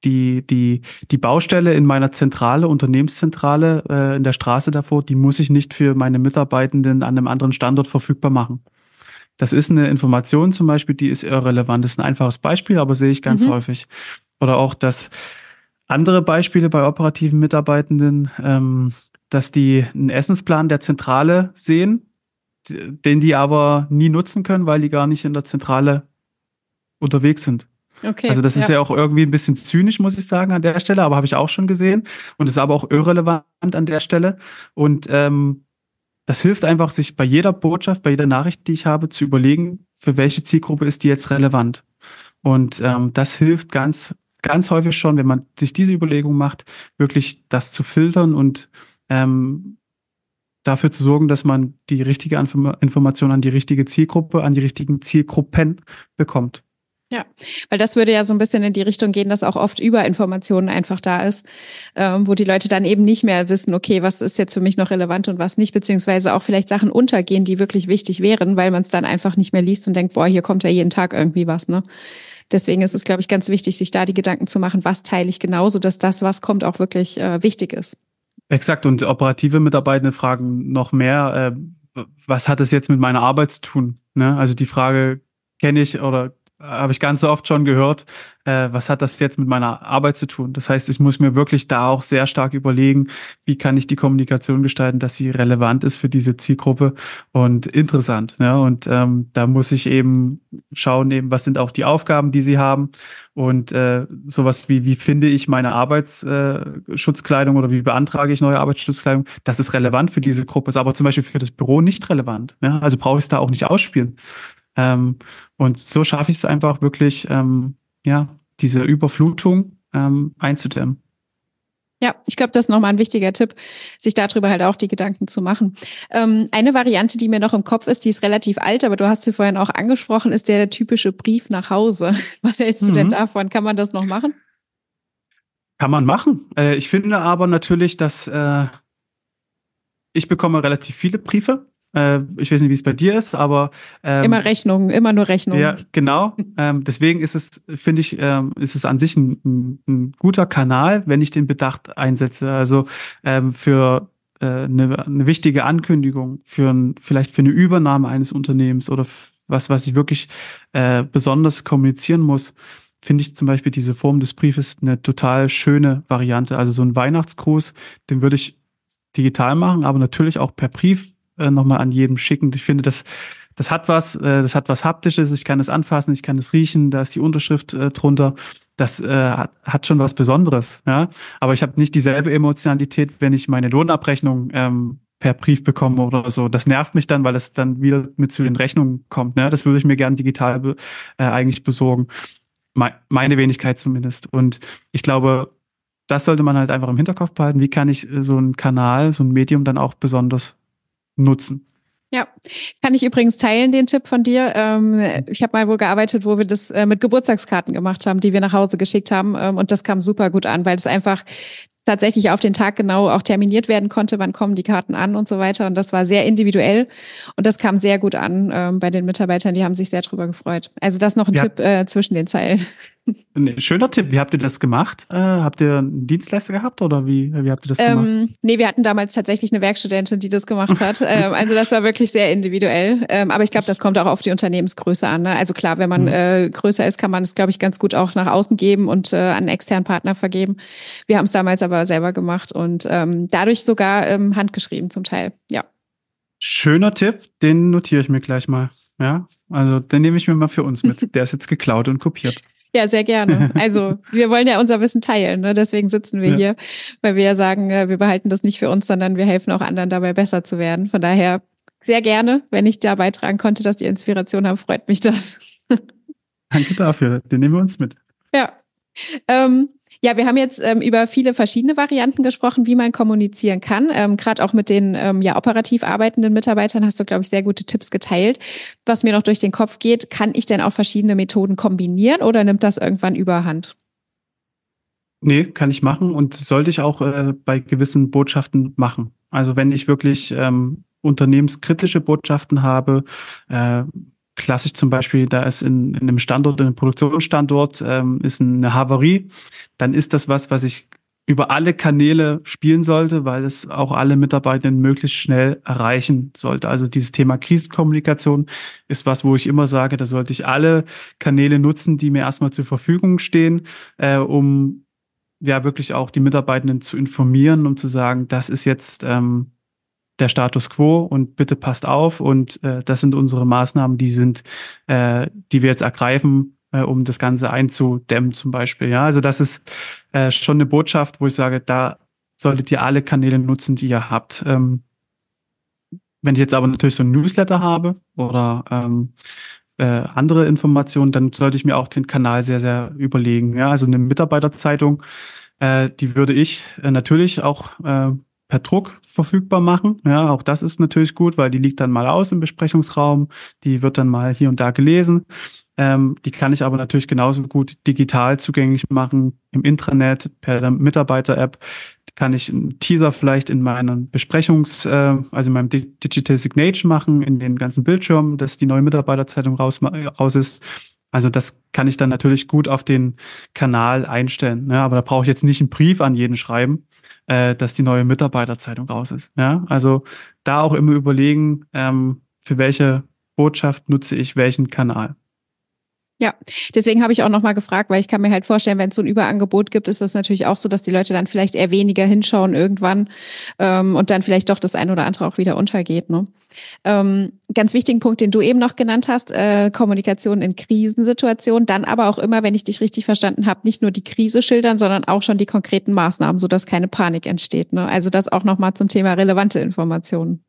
die, die, die Baustelle in meiner Zentrale, Unternehmenszentrale äh, in der Straße davor, die muss ich nicht für meine Mitarbeitenden an einem anderen Standort verfügbar machen. Das ist eine Information zum Beispiel, die ist irrelevant. Das ist ein einfaches Beispiel, aber sehe ich ganz Mhm. häufig. Oder auch, dass andere Beispiele bei operativen Mitarbeitenden, ähm, dass die einen Essensplan der Zentrale sehen, d- den die aber nie nutzen können, weil die gar nicht in der Zentrale unterwegs sind. Okay, Also das ist ja. ja auch irgendwie ein bisschen zynisch, muss ich sagen, an der Stelle, aber habe ich auch schon gesehen und ist aber auch irrelevant an der Stelle. Und ähm, das hilft einfach, sich bei jeder Botschaft, bei jeder Nachricht, die ich habe, zu überlegen, für welche Zielgruppe ist die jetzt relevant. Und ähm, das hilft ganz, ganz häufig schon, wenn man sich diese Überlegung macht, wirklich das zu filtern und ähm, dafür zu sorgen, dass man die richtige Inform- Information an die richtige Zielgruppe, an die richtigen Zielgruppen bekommt. Ja, weil das würde ja so ein bisschen in die Richtung gehen, dass auch oft Überinformationen einfach da ist, ähm, wo die Leute dann eben nicht mehr wissen, okay, was ist jetzt für mich noch relevant und was nicht, beziehungsweise auch vielleicht Sachen untergehen, die wirklich wichtig wären, weil man es dann einfach nicht mehr liest und denkt, boah, hier kommt ja jeden Tag irgendwie was, ne? Deswegen ist es, glaube ich, ganz wichtig, sich da die Gedanken zu machen, was teile ich genauso, dass das, was kommt, auch wirklich äh, wichtig ist. Exakt, und operative Mitarbeitende fragen noch mehr, äh, was hat es jetzt mit meiner Arbeit zu tun? Ne? Also die Frage kenne ich oder habe ich ganz oft schon gehört, äh, was hat das jetzt mit meiner Arbeit zu tun? Das heißt, ich muss mir wirklich da auch sehr stark überlegen, wie kann ich die Kommunikation gestalten, dass sie relevant ist für diese Zielgruppe und interessant. Ne? Und ähm, da muss ich eben schauen, eben, was sind auch die Aufgaben, die sie haben. Und äh, sowas wie, wie finde ich meine Arbeitsschutzkleidung oder wie beantrage ich neue Arbeitsschutzkleidung, das ist relevant für diese Gruppe, ist aber zum Beispiel für das Büro nicht relevant. Ne? Also brauche ich es da auch nicht ausspielen. Ähm, und so schaffe ich es einfach wirklich, ähm, ja, diese Überflutung ähm, einzudämmen. Ja, ich glaube, das ist nochmal ein wichtiger Tipp, sich darüber halt auch die Gedanken zu machen. Ähm, eine Variante, die mir noch im Kopf ist, die ist relativ alt, aber du hast sie vorhin auch angesprochen, ist der typische Brief nach Hause. Was hältst du denn Mhm. davon? Kann man das noch machen? Kann man machen. Äh, ich finde aber natürlich, dass äh, ich bekomme relativ viele Briefe. Äh, ich weiß nicht, wie es bei dir ist, aber Immer ähm, Rechnungen, immer nur Rechnungen. ja, genau. Ähm, deswegen ist es, finde ich, ähm, ist es an sich ein, ein, ein guter Kanal, wenn ich den Bedacht einsetze. Also ähm, für äh, eine, eine wichtige Ankündigung, für ein, vielleicht für eine Übernahme eines Unternehmens oder f- was, was ich wirklich äh, besonders kommunizieren muss, finde ich zum Beispiel diese Form des Briefes eine total schöne Variante. Also so ein Weihnachtsgruß, den würde ich digital machen, aber natürlich auch per Brief äh, nochmal an jedem schicken. Ich finde, das das hat was, äh, das hat was Haptisches, ich kann es anfassen, ich kann es riechen, da ist die Unterschrift äh, drunter. Das äh, hat, hat schon was Besonderes, ja. Aber ich habe nicht dieselbe Emotionalität, wenn ich meine Lohnabrechnung ähm, per Brief bekomme oder so. Das nervt mich dann, weil es dann wieder mit zu den Rechnungen kommt. Ne? Das würde ich mir gern digital be äh, eigentlich besorgen. Me meine Wenigkeit zumindest. Und ich glaube, das sollte man halt einfach im Hinterkopf behalten. Wie kann ich äh, so einen Kanal, so ein Medium dann auch besonders nutzen? Ja, kann ich übrigens teilen, den Tipp von dir. Ähm, ich habe mal wo gearbeitet, wo wir das äh, mit Geburtstagskarten gemacht haben, die wir nach Hause geschickt haben. Ähm, und das kam super gut an, weil es einfach tatsächlich auf den Tag genau auch terminiert werden konnte, wann kommen die Karten an und so weiter. Und das war sehr individuell und das kam sehr gut an ähm, bei den Mitarbeitern. Die haben sich sehr drüber gefreut. Also das noch ein Ja, Tipp äh, zwischen den Zeilen. ein schöner Tipp. Wie habt ihr das gemacht? Äh, habt ihr einen Dienstleister gehabt oder wie, wie habt ihr das gemacht? Ähm, nee, wir hatten damals tatsächlich eine Werkstudentin, die das gemacht hat. Ähm, also das war wirklich sehr individuell. Ähm, aber ich glaube, das kommt auch auf die Unternehmensgröße an. Ne? Also klar, wenn man Mhm. äh, größer ist, kann man es, glaube ich, ganz gut auch nach außen geben und äh, an einen externen Partner vergeben. Wir haben es damals aber selber gemacht und ähm, dadurch sogar ähm, handgeschrieben zum Teil. Ja. Schöner Tipp, den notiere ich mir gleich mal. Ja, also den nehme ich mir mal für uns mit. Der ist jetzt geklaut und kopiert. Ja, sehr gerne. Also wir wollen ja unser Wissen teilen, ne? Deswegen sitzen wir Ja. hier, weil wir ja sagen, äh, wir behalten das nicht für uns, sondern wir helfen auch anderen dabei, besser zu werden. Von daher sehr gerne, wenn ich da beitragen konnte, dass ihr Inspiration habt, freut mich das. Danke dafür. Den nehmen wir uns mit. Ja. Ähm, ja, wir haben jetzt ähm, über viele verschiedene Varianten gesprochen, wie man kommunizieren kann. Ähm, Gerade auch mit den ähm, ja operativ arbeitenden Mitarbeitern hast du, glaube ich, sehr gute Tipps geteilt. Was mir noch durch den Kopf geht, kann ich denn auch verschiedene Methoden kombinieren oder nimmt das irgendwann überhand? Nee, kann ich machen und sollte ich auch äh, bei gewissen Botschaften machen. Also wenn ich wirklich ähm, unternehmenskritische Botschaften habe, äh, klassisch zum Beispiel, da ist in, in einem Standort, in einem Produktionsstandort, ähm, ist eine Havarie, dann ist das was, was ich über alle Kanäle spielen sollte, weil es auch alle Mitarbeitenden möglichst schnell erreichen sollte. Also dieses Thema Krisenkommunikation ist was, wo ich immer sage, da sollte ich alle Kanäle nutzen, die mir erstmal zur Verfügung stehen, äh, um ja wirklich auch die Mitarbeitenden zu informieren, um zu sagen, das ist jetzt ähm, der Status quo und bitte passt auf und äh, das sind unsere Maßnahmen, die sind, äh, die wir jetzt ergreifen, äh, um das Ganze einzudämmen zum Beispiel. Ja, also das ist äh, schon eine Botschaft, wo ich sage, da solltet ihr alle Kanäle nutzen, die ihr habt. Ähm, wenn ich jetzt aber natürlich so ein Newsletter habe oder ähm, äh, andere Informationen, dann sollte ich mir auch den Kanal sehr, sehr überlegen. Ja, also eine Mitarbeiterzeitung, äh, die würde ich äh, natürlich auch äh, per Druck verfügbar machen. Ja, auch das ist natürlich gut, weil die liegt dann mal aus im Besprechungsraum, die wird dann mal hier und da gelesen. Ähm, die kann ich aber natürlich genauso gut digital zugänglich machen, im Intranet, per der Mitarbeiter-App. Kann ich einen Teaser vielleicht in meinen Besprechungs-, äh, also in meinem Di- Digital Signage machen, in den ganzen Bildschirmen, dass die neue Mitarbeiterzeitung raus, raus ist. Also das kann ich dann natürlich gut auf den Kanal einstellen. Ja, aber da brauche ich jetzt nicht einen Brief an jeden schreiben, äh, dass die neue Mitarbeiterzeitung raus ist. Ja, also da auch immer überlegen, ähm, für welche Botschaft nutze ich welchen Kanal. Ja, deswegen habe ich auch nochmal gefragt, weil ich kann mir halt vorstellen, wenn es so ein Überangebot gibt, ist das natürlich auch so, dass die Leute dann vielleicht eher weniger hinschauen irgendwann ähm, und dann vielleicht doch das ein oder andere auch wieder untergeht. Ne? Ähm, ganz wichtigen Punkt, den du eben noch genannt hast, äh, Kommunikation in Krisensituationen, dann aber auch immer, wenn ich dich richtig verstanden habe, nicht nur die Krise schildern, sondern auch schon die konkreten Maßnahmen, sodass keine Panik entsteht. Ne? Also das auch nochmal zum Thema relevante Informationen.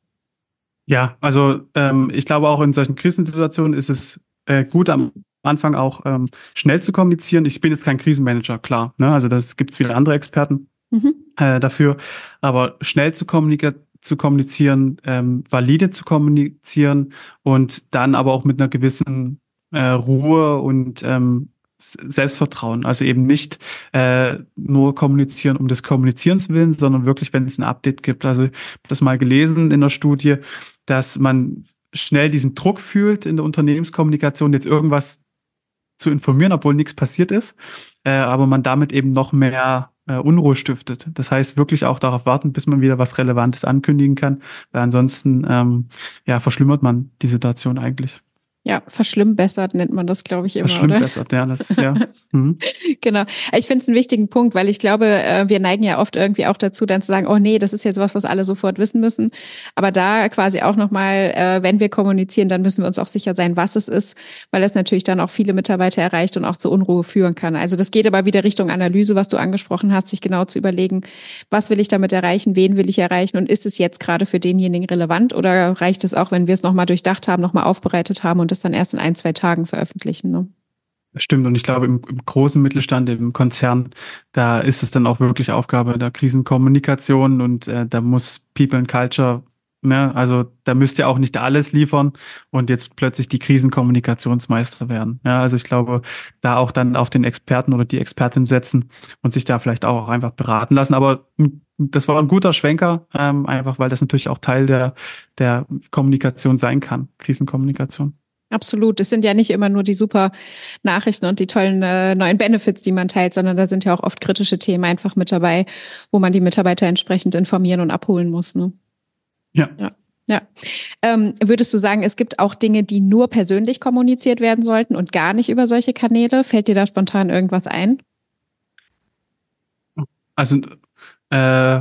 Ja, also ähm, ich glaube auch in solchen Krisensituationen ist es äh, gut am Anfang auch ähm, schnell zu kommunizieren. Ich bin jetzt kein Krisenmanager, klar. Ne? Also das gibt es viele andere Experten Mhm. äh, dafür. Aber schnell zu, kommunika zu kommunizieren, ähm, valide zu kommunizieren und dann aber auch mit einer gewissen äh, Ruhe und ähm, S- Selbstvertrauen. Also eben nicht äh, nur kommunizieren um des Kommunizierens willen, sondern wirklich, wenn es ein Update gibt. Also ich habe das mal gelesen in der Studie, dass man schnell diesen Druck fühlt in der Unternehmenskommunikation, jetzt irgendwas zu informieren, obwohl nichts passiert ist, äh, aber man damit eben noch mehr äh, Unruhe stiftet. Das heißt, wirklich auch darauf warten, bis man wieder was Relevantes ankündigen kann, weil ansonsten ähm, ja, verschlimmert man die Situation eigentlich. Ja, verschlimmbessert nennt man das, glaube ich, immer, oder? Verschlimmbessert, ja, das ist ja. Mhm. Genau. Ich finde es einen wichtigen Punkt, weil ich glaube, äh, wir neigen ja oft irgendwie auch dazu, dann zu sagen, oh nee, das ist jetzt was, was alle sofort wissen müssen. Aber da quasi auch nochmal, äh, wenn wir kommunizieren, dann müssen wir uns auch sicher sein, was es ist, weil es natürlich dann auch viele Mitarbeiter erreicht und auch zu Unruhe führen kann. Also das geht aber wieder Richtung Analyse, was du angesprochen hast, sich genau zu überlegen, was will ich damit erreichen, wen will ich erreichen und ist es jetzt gerade für denjenigen relevant oder reicht es auch, wenn wir es nochmal durchdacht haben, nochmal aufbereitet haben und das dann erst in ein, zwei Tagen veröffentlichen, ne? Das stimmt. Und ich glaube, im, im großen Mittelstand, im Konzern, da ist es dann auch wirklich Aufgabe der Krisenkommunikation und äh, da muss People and Culture, ne, also da müsst ihr auch nicht alles liefern und jetzt plötzlich die Krisenkommunikationsmeister werden. Ja, also ich glaube, da auch dann auf den Experten oder die Expertin setzen und sich da vielleicht auch einfach beraten lassen. Aber m, das war ein guter Schwenker, ähm, einfach weil das natürlich auch Teil der, der Kommunikation sein kann, Krisenkommunikation. Absolut. Es sind ja nicht immer nur die super Nachrichten und die tollen äh, neuen Benefits, die man teilt, sondern da sind ja auch oft kritische Themen einfach mit dabei, wo man die Mitarbeiter entsprechend informieren und abholen muss. Ne? Ja. Ja. Ja. Ähm, würdest du sagen, es gibt auch Dinge, die nur persönlich kommuniziert werden sollten und gar nicht über solche Kanäle? Fällt dir da spontan irgendwas ein? Also äh,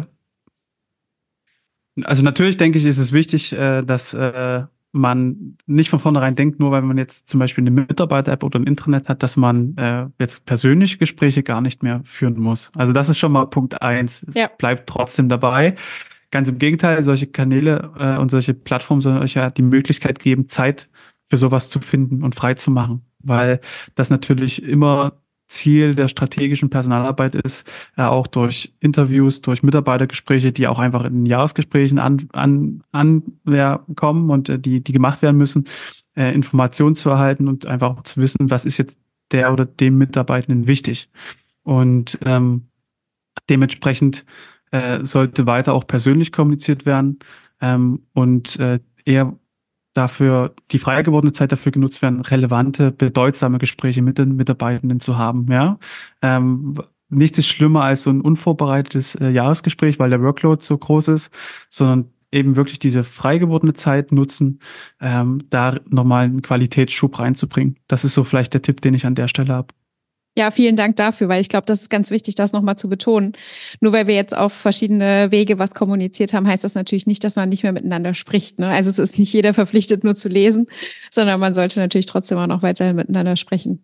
Also natürlich denke ich, ist es wichtig, äh, dass äh, man nicht von vornherein denkt, nur weil man jetzt zum Beispiel eine Mitarbeiter-App oder ein Intranet hat, dass man äh, jetzt persönliche Gespräche gar nicht mehr führen muss. Also das ist schon mal Punkt eins. Es Ja. bleibt trotzdem dabei. Ganz im Gegenteil, solche Kanäle äh, und solche Plattformen sollen euch ja die Möglichkeit geben, Zeit für sowas zu finden und frei zu machen, weil das natürlich immer Ziel der strategischen Personalarbeit ist, äh, auch durch Interviews, durch Mitarbeitergespräche, die auch einfach in Jahresgesprächen an, an, an ja, kommen und äh, die, die gemacht werden müssen, äh, Informationen zu erhalten und einfach auch zu wissen, was ist jetzt der oder dem Mitarbeitenden wichtig. Und ähm, dementsprechend äh, sollte weiter auch persönlich kommuniziert werden ähm, und äh, eher dafür, die frei gewordene Zeit dafür genutzt werden, relevante, bedeutsame Gespräche mit den Mitarbeitenden zu haben, ja. Ähm, nichts ist schlimmer als so ein unvorbereitetes äh, Jahresgespräch, weil der Workload so groß ist, sondern eben wirklich diese frei gewordene Zeit nutzen, ähm, da nochmal einen Qualitätsschub reinzubringen. Das ist so vielleicht der Tipp, den ich an der Stelle habe. Ja, vielen Dank dafür, weil ich glaube, das ist ganz wichtig, das nochmal zu betonen. Nur weil wir jetzt auf verschiedene Wege was kommuniziert haben, heißt das natürlich nicht, dass man nicht mehr miteinander spricht. Ne? Also es ist nicht jeder verpflichtet, nur zu lesen, sondern man sollte natürlich trotzdem auch noch weiterhin miteinander sprechen.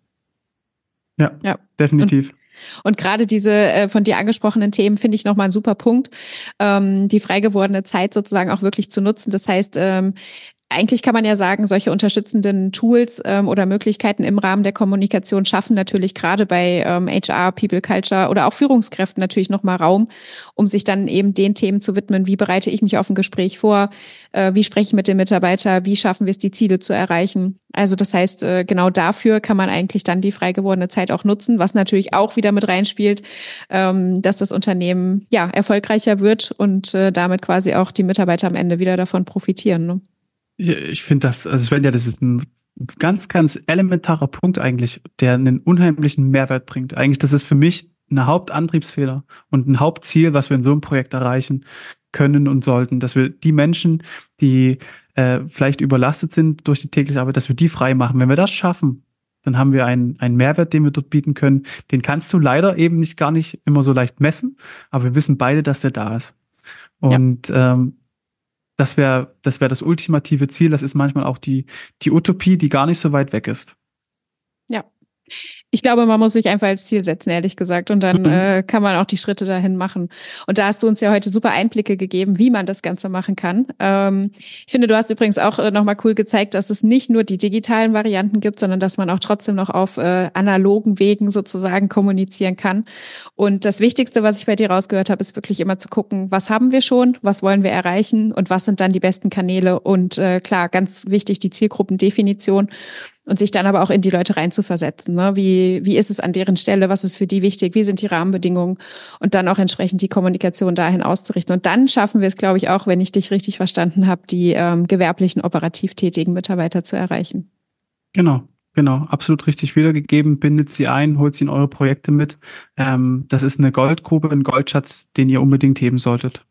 Ja, ja. definitiv. Und Und gerade diese äh, von dir angesprochenen Themen finde ich nochmal ein super Punkt, ähm, die frei gewordene Zeit sozusagen auch wirklich zu nutzen. Das heißt, ähm, eigentlich kann man ja sagen, solche unterstützenden Tools ähm, oder Möglichkeiten im Rahmen der Kommunikation schaffen natürlich gerade bei ähm, H R, People Culture oder auch Führungskräften natürlich nochmal Raum, um sich dann eben den Themen zu widmen. Wie bereite ich mich auf ein Gespräch vor? Äh, wie spreche ich mit dem Mitarbeiter? Wie schaffen wir es, die Ziele zu erreichen? Also das heißt, äh, genau dafür kann man eigentlich dann die frei gewordene Zeit auch nutzen, was natürlich auch wieder mit reinspielt, ähm, dass das Unternehmen ja erfolgreicher wird und äh, damit quasi auch die Mitarbeiter am Ende wieder davon profitieren. Ne? Ich finde das, also Svenja, das ist ein ganz, ganz elementarer Punkt eigentlich, der einen unheimlichen Mehrwert bringt. Eigentlich, das ist für mich ein Hauptantriebsfehler und ein Hauptziel, was wir in so einem Projekt erreichen können und sollten, dass wir die Menschen, die äh, vielleicht überlastet sind durch die tägliche Arbeit, dass wir die frei machen. Wenn wir das schaffen, dann haben wir einen, einen Mehrwert, den wir dort bieten können. Den kannst du leider eben nicht gar nicht immer so leicht messen, aber wir wissen beide, dass der da ist. Und ja. ähm, Das wäre das wäre das ultimative Ziel. Das ist manchmal auch die, die Utopie, die gar nicht so weit weg ist. Ja. Ich glaube, man muss sich einfach als Ziel setzen, ehrlich gesagt. Und dann mhm. äh, kann man auch die Schritte dahin machen. Und da hast du uns ja heute super Einblicke gegeben, wie man das Ganze machen kann. Ähm, ich finde, du hast übrigens auch äh, nochmal cool gezeigt, dass es nicht nur die digitalen Varianten gibt, sondern dass man auch trotzdem noch auf äh, analogen Wegen sozusagen kommunizieren kann. Und das Wichtigste, was ich bei dir rausgehört habe, ist wirklich immer zu gucken, was haben wir schon, was wollen wir erreichen und was sind dann die besten Kanäle. Und äh, klar, ganz wichtig, die Zielgruppendefinition. Und sich dann aber auch in die Leute reinzuversetzen. Ne? Wie, wie ist es an deren Stelle? Was ist für die wichtig? Wie sind die Rahmenbedingungen? Und dann auch entsprechend die Kommunikation dahin auszurichten. Und dann schaffen wir es, glaube ich, auch, wenn ich dich richtig verstanden habe, die ähm, gewerblichen, operativ tätigen Mitarbeiter zu erreichen. Genau, genau. Absolut richtig wiedergegeben. Bindet sie ein, holt sie in eure Projekte mit. Ähm, das ist eine Goldgrube, ein Goldschatz, den ihr unbedingt heben solltet.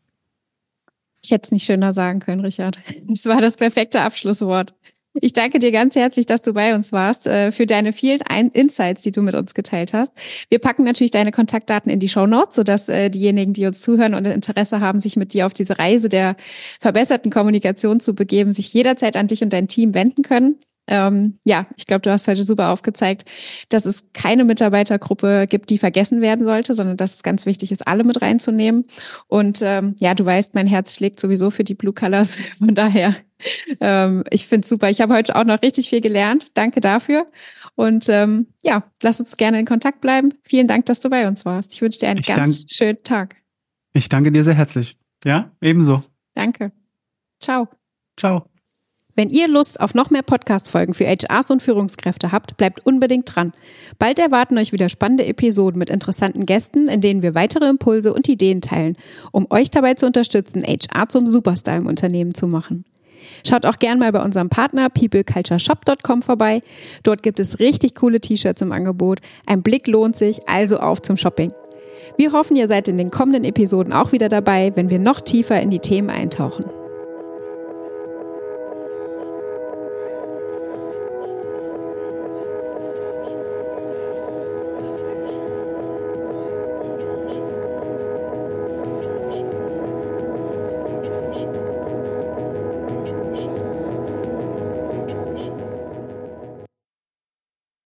Ich hätte es nicht schöner sagen können, Richard. Es war das perfekte Abschlusswort. Ich danke dir ganz herzlich, dass du bei uns warst, äh, für deine vielen Insights, die du mit uns geteilt hast. Wir packen natürlich deine Kontaktdaten in die Shownotes, sodass äh, diejenigen, die uns zuhören und Interesse haben, sich mit dir auf diese Reise der verbesserten Kommunikation zu begeben, sich jederzeit an dich und dein Team wenden können. Ähm, ja, ich glaube, du hast heute super aufgezeigt, dass es keine Mitarbeitergruppe gibt, die vergessen werden sollte, sondern dass es ganz wichtig ist, alle mit reinzunehmen. Und ähm, ja, du weißt, mein Herz schlägt sowieso für die Blue Colors. Von daher, ähm, ich finde es super. Ich habe heute auch noch richtig viel gelernt. Danke dafür. Und ähm, ja, lass uns gerne in Kontakt bleiben. Vielen Dank, dass du bei uns warst. Ich wünsche dir einen ich ganz dank- schönen Tag. Ich danke dir sehr herzlich. Ja, ebenso. Danke. Ciao. Ciao. Wenn ihr Lust auf noch mehr Podcast-Folgen für H Rs und Führungskräfte habt, bleibt unbedingt dran. Bald erwarten euch wieder spannende Episoden mit interessanten Gästen, in denen wir weitere Impulse und Ideen teilen, um euch dabei zu unterstützen, H R zum Superstar im Unternehmen zu machen. Schaut auch gern mal bei unserem Partner people culture shop dot com vorbei. Dort gibt es richtig coole T-Shirts im Angebot. Ein Blick lohnt sich, also auf zum Shopping. Wir hoffen, ihr seid in den kommenden Episoden auch wieder dabei, wenn wir noch tiefer in die Themen eintauchen.